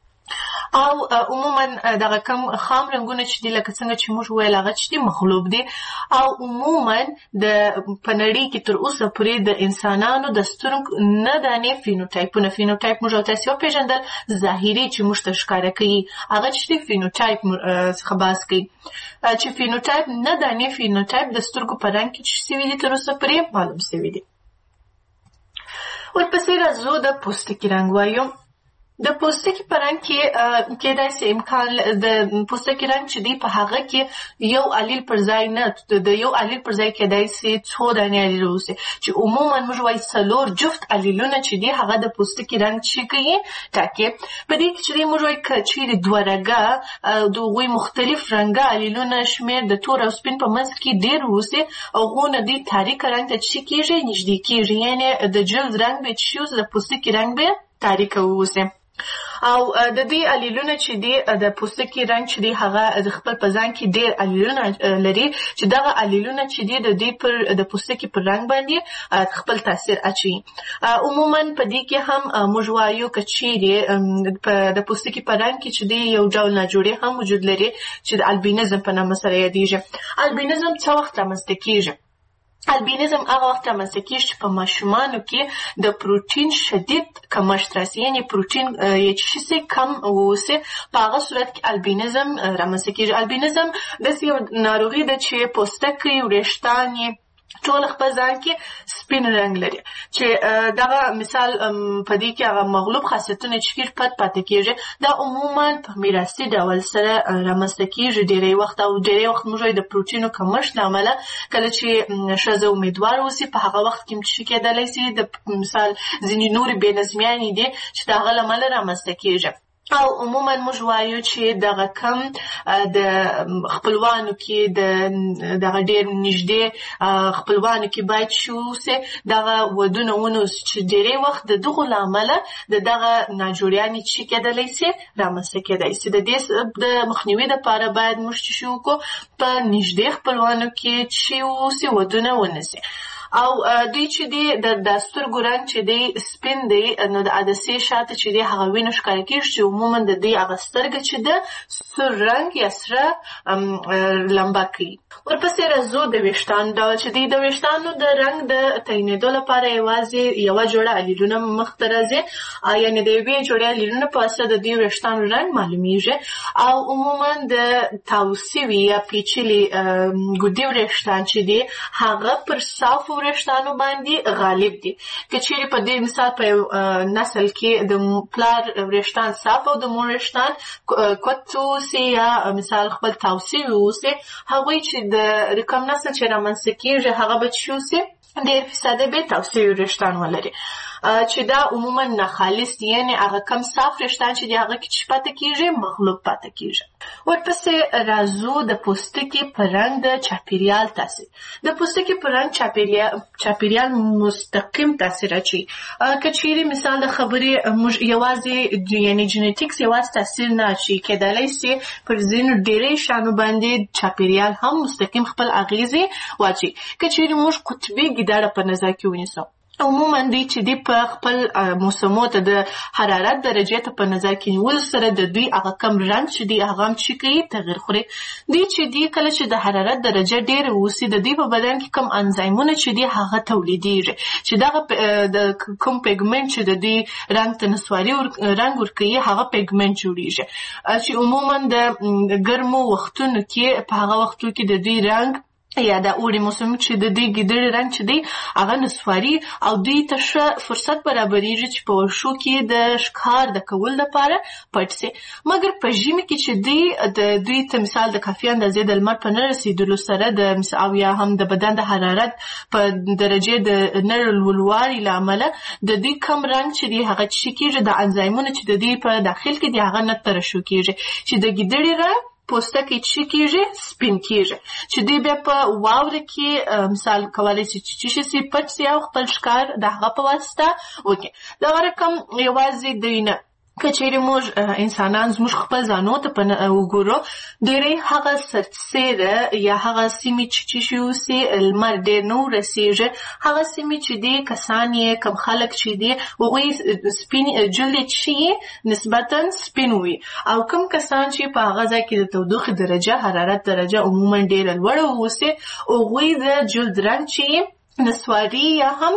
او عموما دغه کم خام رنګونه چې دي لکه څنګه چې موږ ویل هغه چې دي مغلوب دي او عموما د په نړۍ کې تر اوسه پورې د انسانانو د سترګو نه دانې فینوټایپونه فینوټایپ موږ تاسو وپېژندل ظاهري چې موږ ته ښکاره کوي هغه چې دي فینوټایپ څخه بحث کوي چې فینوټایپ نه دانې فینوټایپ د سترګو په رنګ کې چې سوي دي تر اوسه پورې معلوم سوي دي ورپسې راځو د پوستکي رنګ وایو د پوستکي په رنګ کې کېدای شي امکان د پوستکي رنګ چې دی په هغه کې یو الیل پر ځای نه د یو الیل پر ځای کېدای شي څو دانې الیل اوسي چې عموما موږ وایو څلور جفت الیلونه چې دی هغه د پوستکي رنګ چې کوي ټاکي په دې کې چې موږ وایو چې دوه رنګه د هغوی مختلف رنګه الیلونه شمېر د تور او سپین په منځ کې ډېر اوسي هغونه دی تاریک رنګ ته چې کېږي نږدې کېږي یعنې د جلد رنګ به چې اوس د پوستکي رنګ به تاریک اوسي او د دې الیلونه چې دی د پوستکي رنګ چې دی هغه د خپل په ځان کې ډېر الیلونه لري چې دغه الیلونه چې دی د دې پر د پوستکي پر رنګ باندې خپل تاثیر اچوي عموما په دې کې هم موږ وایو که چیرې د پوستکي په رنګ کې چې دی یو ډول ناجوړي هم وجود لري چې د البینزم په نامه سره یادېږي البینزم څه وخت رامنځته کېږي البینزم هغه وخت رامنځته کېږي چې په ماشومانو کې د پروټین شدید کمښت راسي یعنې پروټین یې چې شي کم واوسي په هغه صورت کې البینزم رامنځته کېږي البینزم داسې یو ناروغي ده چې پوستکی وریښتان یې ټول خپل ځان کې سپین رنګ لري چې دغه مثال په دې کې هغه مغلوب خاصیتونه چې کېږي پات پاتې کېږي دا عموما په میراثي ډول سره رامنځته کېږي ډېری وخت او ډېری وخت موږ د پروټینو کمښت له امله کله چې ښځه امیدوار اوسي په هغه وخت کې چې کېدلی شي د مثال ځینې نورې بې نظمیانې دي چې د هغه له امله رامنځته کېږي او عموما موږ وایو چې دغه کم د خپلوانو کې د دغه ډېر نږدې خپلوانو کې باید چې اوسي دغه ودونه ونوسي چې ډېری وخت د دغو له امله د دغه ناجوړیانې چې کېدلی شي رامنځته کېدی شي د دې د مخنیوي دپاره باید موږ چې شي وکړو په نږدې خپلوانو کې چې اوسي ودونه ونسي او دوی چې دی د سترګو رنګ چې دی سپین دی نو د عدسې شاته چې دی هغه وینه ښکاره کېږي چې عموما د دې هغه سترګه چې ده سور رنګ یا سره لمبه کوي. ورپسې راځو د ویښتانو ډول چې دی د ویښتانو د رنګ د تعینېدو لپاره یوازې یوه جوړه الیلونه مخته راځي، یعنې د یوې جوړې الیلونه په واسطه د دې ویښتانو رنګ معلومیږي او عموما د تاو سوي یا پیچلي ګودي وریښتان چې دي هغه پر صافو وریښتانو باندې غالب دي. که چیرې په دې مثال په یو نسل کې د پلار وریښتان صاف او د مور وریښتان کوت اوسي یا مثال خپل تاو سوي اوسي، هغوی چې د کوم نسل چې رامنځته کېږي هغه به چې اوسي ډېر فیصده به تاو سوي وریښتان ولري چې دا عموما ناخالص دي، یعنې هغه کم صاف وریښتان چې دي هغه کې چې پاته کېږي مغلوب پاته کېږي. ورپسې راځو د پوستکي په رنګ د چاپېریال تاثیر. د پوستکي په رنګ چاپېریال مستقیم تاثیر اچوي. که چیرې مثال د خبرې موږ یوازې یعنې جینیټیکس یوازې تاثیر نه اچوي، کېدلی سي پر ځینو ډېرې شیانو باندې چاپېریال هم مستقیم خپل اغېزې واچوي. که چیرې موږ قطبي ګیدړه په نظر کې ونیسو، عموما دوی چې دی په خپل موسمو ته د حرارت درجې ته په نظر کې نیولو سره د دوی هغه کم رنګ چې دی هغه هم چې کوي تغیر خوري. دوی چې دی کله چې د حرارت درجه ډېره اوسي د دوی په بدن کې کم انزایمونه چې دی هغه تولیدېږي چې دغه د کوم پیګمنټ چې د دوی رنګ ته نسواري رنګ ورکوي هغه پیګمنټ جوړېږي چې عموما د ګرمو وختونو کې په هغه وختو کې د دوی رنګ یا د اوړي موسم چې د دې ګیدړې رنګ چې دی هغه نسواري او دوی ته ښه فرصت برابرېږي چې په واښو کې د ښکار د کولو لپاره پټ سي. مګر په ژمي کې چې دی د دوی ته مثال د کافي اندازې د لمر په نه رسېدلو سره د او یا هم د بدن د حرارت په درجې د نه لوړوالي له امله د دوی کم رنګ چې دی هغه چې کېږي د انزایمونو چې د دوی په داخل کې دی هغه نه ترشح کېږي چې د ګیدړې رنګ پوستکی چې کېږي سپین کېږي چې دوی بیا په واوره کې مثال کولی شي چې څه شي پټ سي او خپل ښکار د هغه په واسطه وکړي. دغه رقم یوازې دوی نه، که چیرې موږ انسانان زموږ خپل ځانو ته وګورو ډېری هغه سرسیره یا هغه سیمې چې چې شي اوسي لمر ډېر نه ورسېږي هغه سیمې چې دي کسان یې کم خلک چې دي هغوی سپین جلد یې چې نسبتا سپین وي او کم کسان چې په هغه ځای کې د تودوخې درجه حرارت درجه عموما ډېره لوړه اوسي هغوی د جلد رنګ چې نسواري یا هم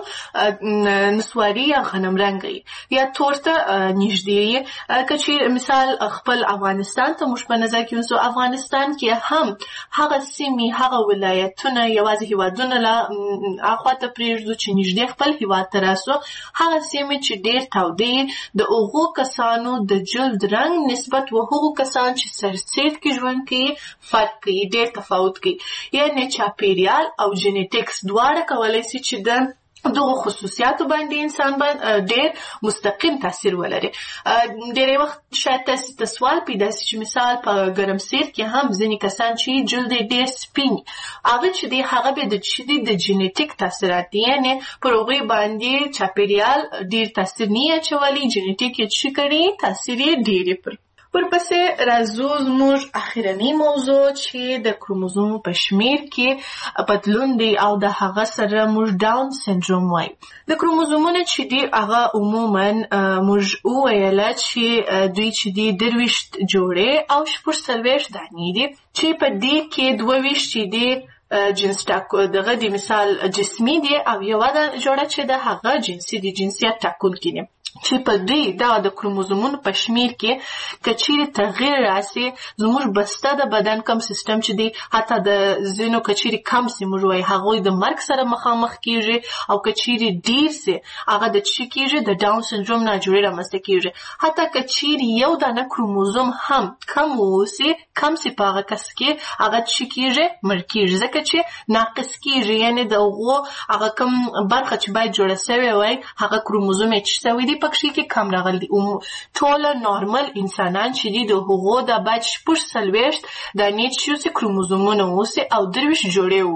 نسواري یا غنم رنګي یا تور ته نږدې. که چې مثال خپل افغانستان ته موږ په نظر کې ونیسو، افغانستان کې هم هغه سیمې هغه ولایتونه یوازې هیوادونه له اخوا ته پرېږدو چې نږدې خپل هیواد ته راسو، هغه سیمې چې ډېر تودې د هغو کسانو د جلد رنګ نسبت و هغو کسان چې سرسید کې ژوند کوي فرق کوي، ډېر تفاوت کوي. یعنې چاپېریال او جینیټیکس دواړه کولی شي چې د دغه خصوصیاتو باندې انسان باندې ډېر مستقیم تاثیر ولري. ډېری وخت شاید تاسې ته سوال پیدا شي چې مثال په ګرمسیر کې هم ځینې کسان چې جلد یې ډېر سپین هغه چې دی هغه به د چې دی د جینیټیک تاثیرات دي، یعنې پر هغوی باندې چاپېریال ډېر تاثیر نه اچولی، جینیټیک یې څه کړي تاثیر یې ډېر یې پر. ورپسې راځو زموږ اخرنۍ موضوع چې د کروموزوم په شمیر کې بدلون دی او د هغه سره موږ ډاون سنډروم وایو. د کروموزومونه چې دي هغه عموما موږ وویله چې دوی چې دي درویشت جوړې او شپږ څلوېښت دانې دي چې په دې کې دوه ویشت چې دي جنس ټاکو دغه د مثال جسمي دي او یوه جوړه چې د هغه جنسي دي جنسیت ټاکونکي دي چې په دوی دا د کروموزومونو په شمیر کې که چیرې تغیر راسي زموږ بسته د بدن کم سیستم چې دی حتی د ځینو که چیرې کم سي موږ وایي هغوی د مرګ سره مخامخ کېږي او که چیرې ډېر سي هغه د څه کېږي د ډاون سنډروم ناجوړي رامنځته کېږي. حتی که چیرې یو دانه کروموزوم هم کم واوسي کم سي په هغه کس کې هغه څه کېږي مړ کېږي ځکه چې ناقص کېږي، یعنې د هغو هغه کم برخه چې باید جوړه سوې وای هغه کروموزوم یې چې سوی دی پکښې کې کم راغلی دي. ټوله نارمل انسانان چې دي د هغو د باید شپږ څلوېښت دانې چې اوسي کروموزومونه اوسي او درویشت جوړې اوسي.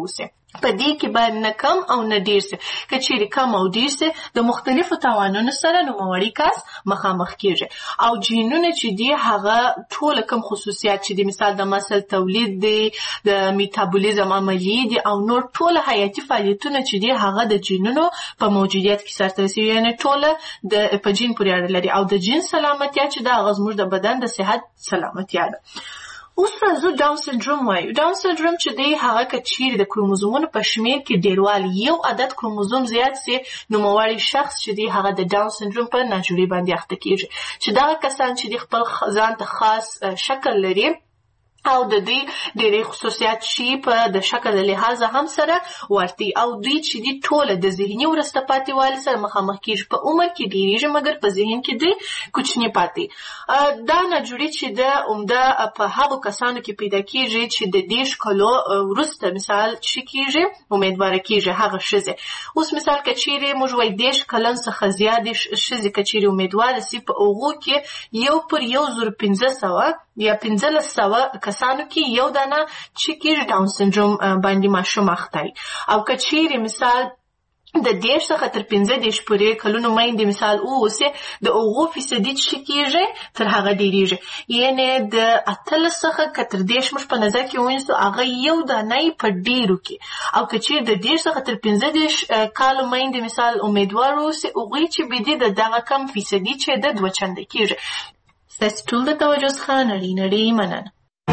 په دې کې باید نه کم او نه ډیر سي. که چیرې کم او ډیر سي د مختلفو تاوانونو سره نوموړی کس مخامخ کیږي. او جینونه چې دي هغه ټول کوم خصوصیات چې دي، مثال د مسل تولید دي، د میتابولیزم عملیې دي او نور ټول حیاتي فعالیتونه چې دي هغه د جینونو په موجودیت کې سرته رسوي. یعنې ټول د په جین پورې اړه لري او د جین سلامتیا چې دا هغه زموږ د بدن د صحت سلامتیا ده. اوس راځو ډاون سنډروم وایو. ډاون سنډروم چې دی هغه که چیرې د کروموزومونو په شمیر کې ډیروالی یو عدد کروموزوم زیات سي، نوموړی شخص چې دی هغه د ډاون سنډروم په ناجوړي باندې اخته کیږي. چې دغه کسان چې د خپل ځان ته خاص شکل لري او د دوی ډېرې خصوصیات شي په د شکل له لحاظه هم سره ورتي او دوی چې دي ټوله د ذهني وروسته پاتې والي سره مخامخ کیږي. په عمر کې ډېریږي مګر په ذهن کې دوی کوچني پاتې. دا ناجوړي چې د عمده په هغو کسانو کې پیدا کیږي چې د دېرش کلو وروسته مثال چې کیږي امیدواره کیږي هغه ښځې. اوس مثال که چیرې موږ وایو دېرش کلن څخه زیاتې ښځې که چیرې امیدواره سي، په هغو کې یو پر یو زر پنځه سوه یا پنځلس سوه کسانو کې یو دانه چې کیږي ډاون سنډروم باندې ماشوم اخته. او که چیرې مثال د دېرش څخه تر پنځه دېرش پورې کلونو میندې مثال واوسي، د هغو فیصدي چې کیږي تر هغه ډېریږي. یعنې د اتلس څخه که تر دېرش موږ په نظر کې ونیسو هغه یو دانه په ډېرو کې. او که چیرې د دېرش څخه تر پنځه دېرش کالو میندې مثال امیدوار واوسي، هغوی چې بدي د دغه کم فیصدي چې د دوه چنده کیږي. ستاسې ټول د توجه څخه نړۍ نړۍ مننه.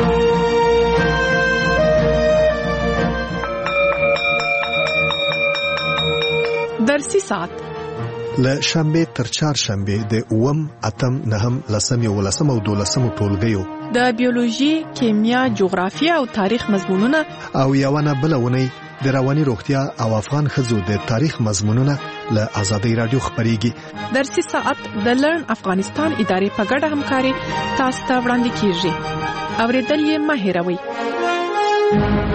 درسي ساعت له شنبه تر چهارشنبه د اووم، اتم، نهم، لسم، یولسم او دولسم ټولګیو د بیولوژي، کیمیا، جغرافیه او تاریخ مضمونونه او یوونه بلونی د رواني روغتیا او افغان ښځو د تاریخ مضمونونه له آزادۍ رادیو خبريږي. درسي ساعت د لرن افغانستان ادارې په ګډه همکاري تاسو ته وړاندې کیږي. اوریدل یې مه هېروئ.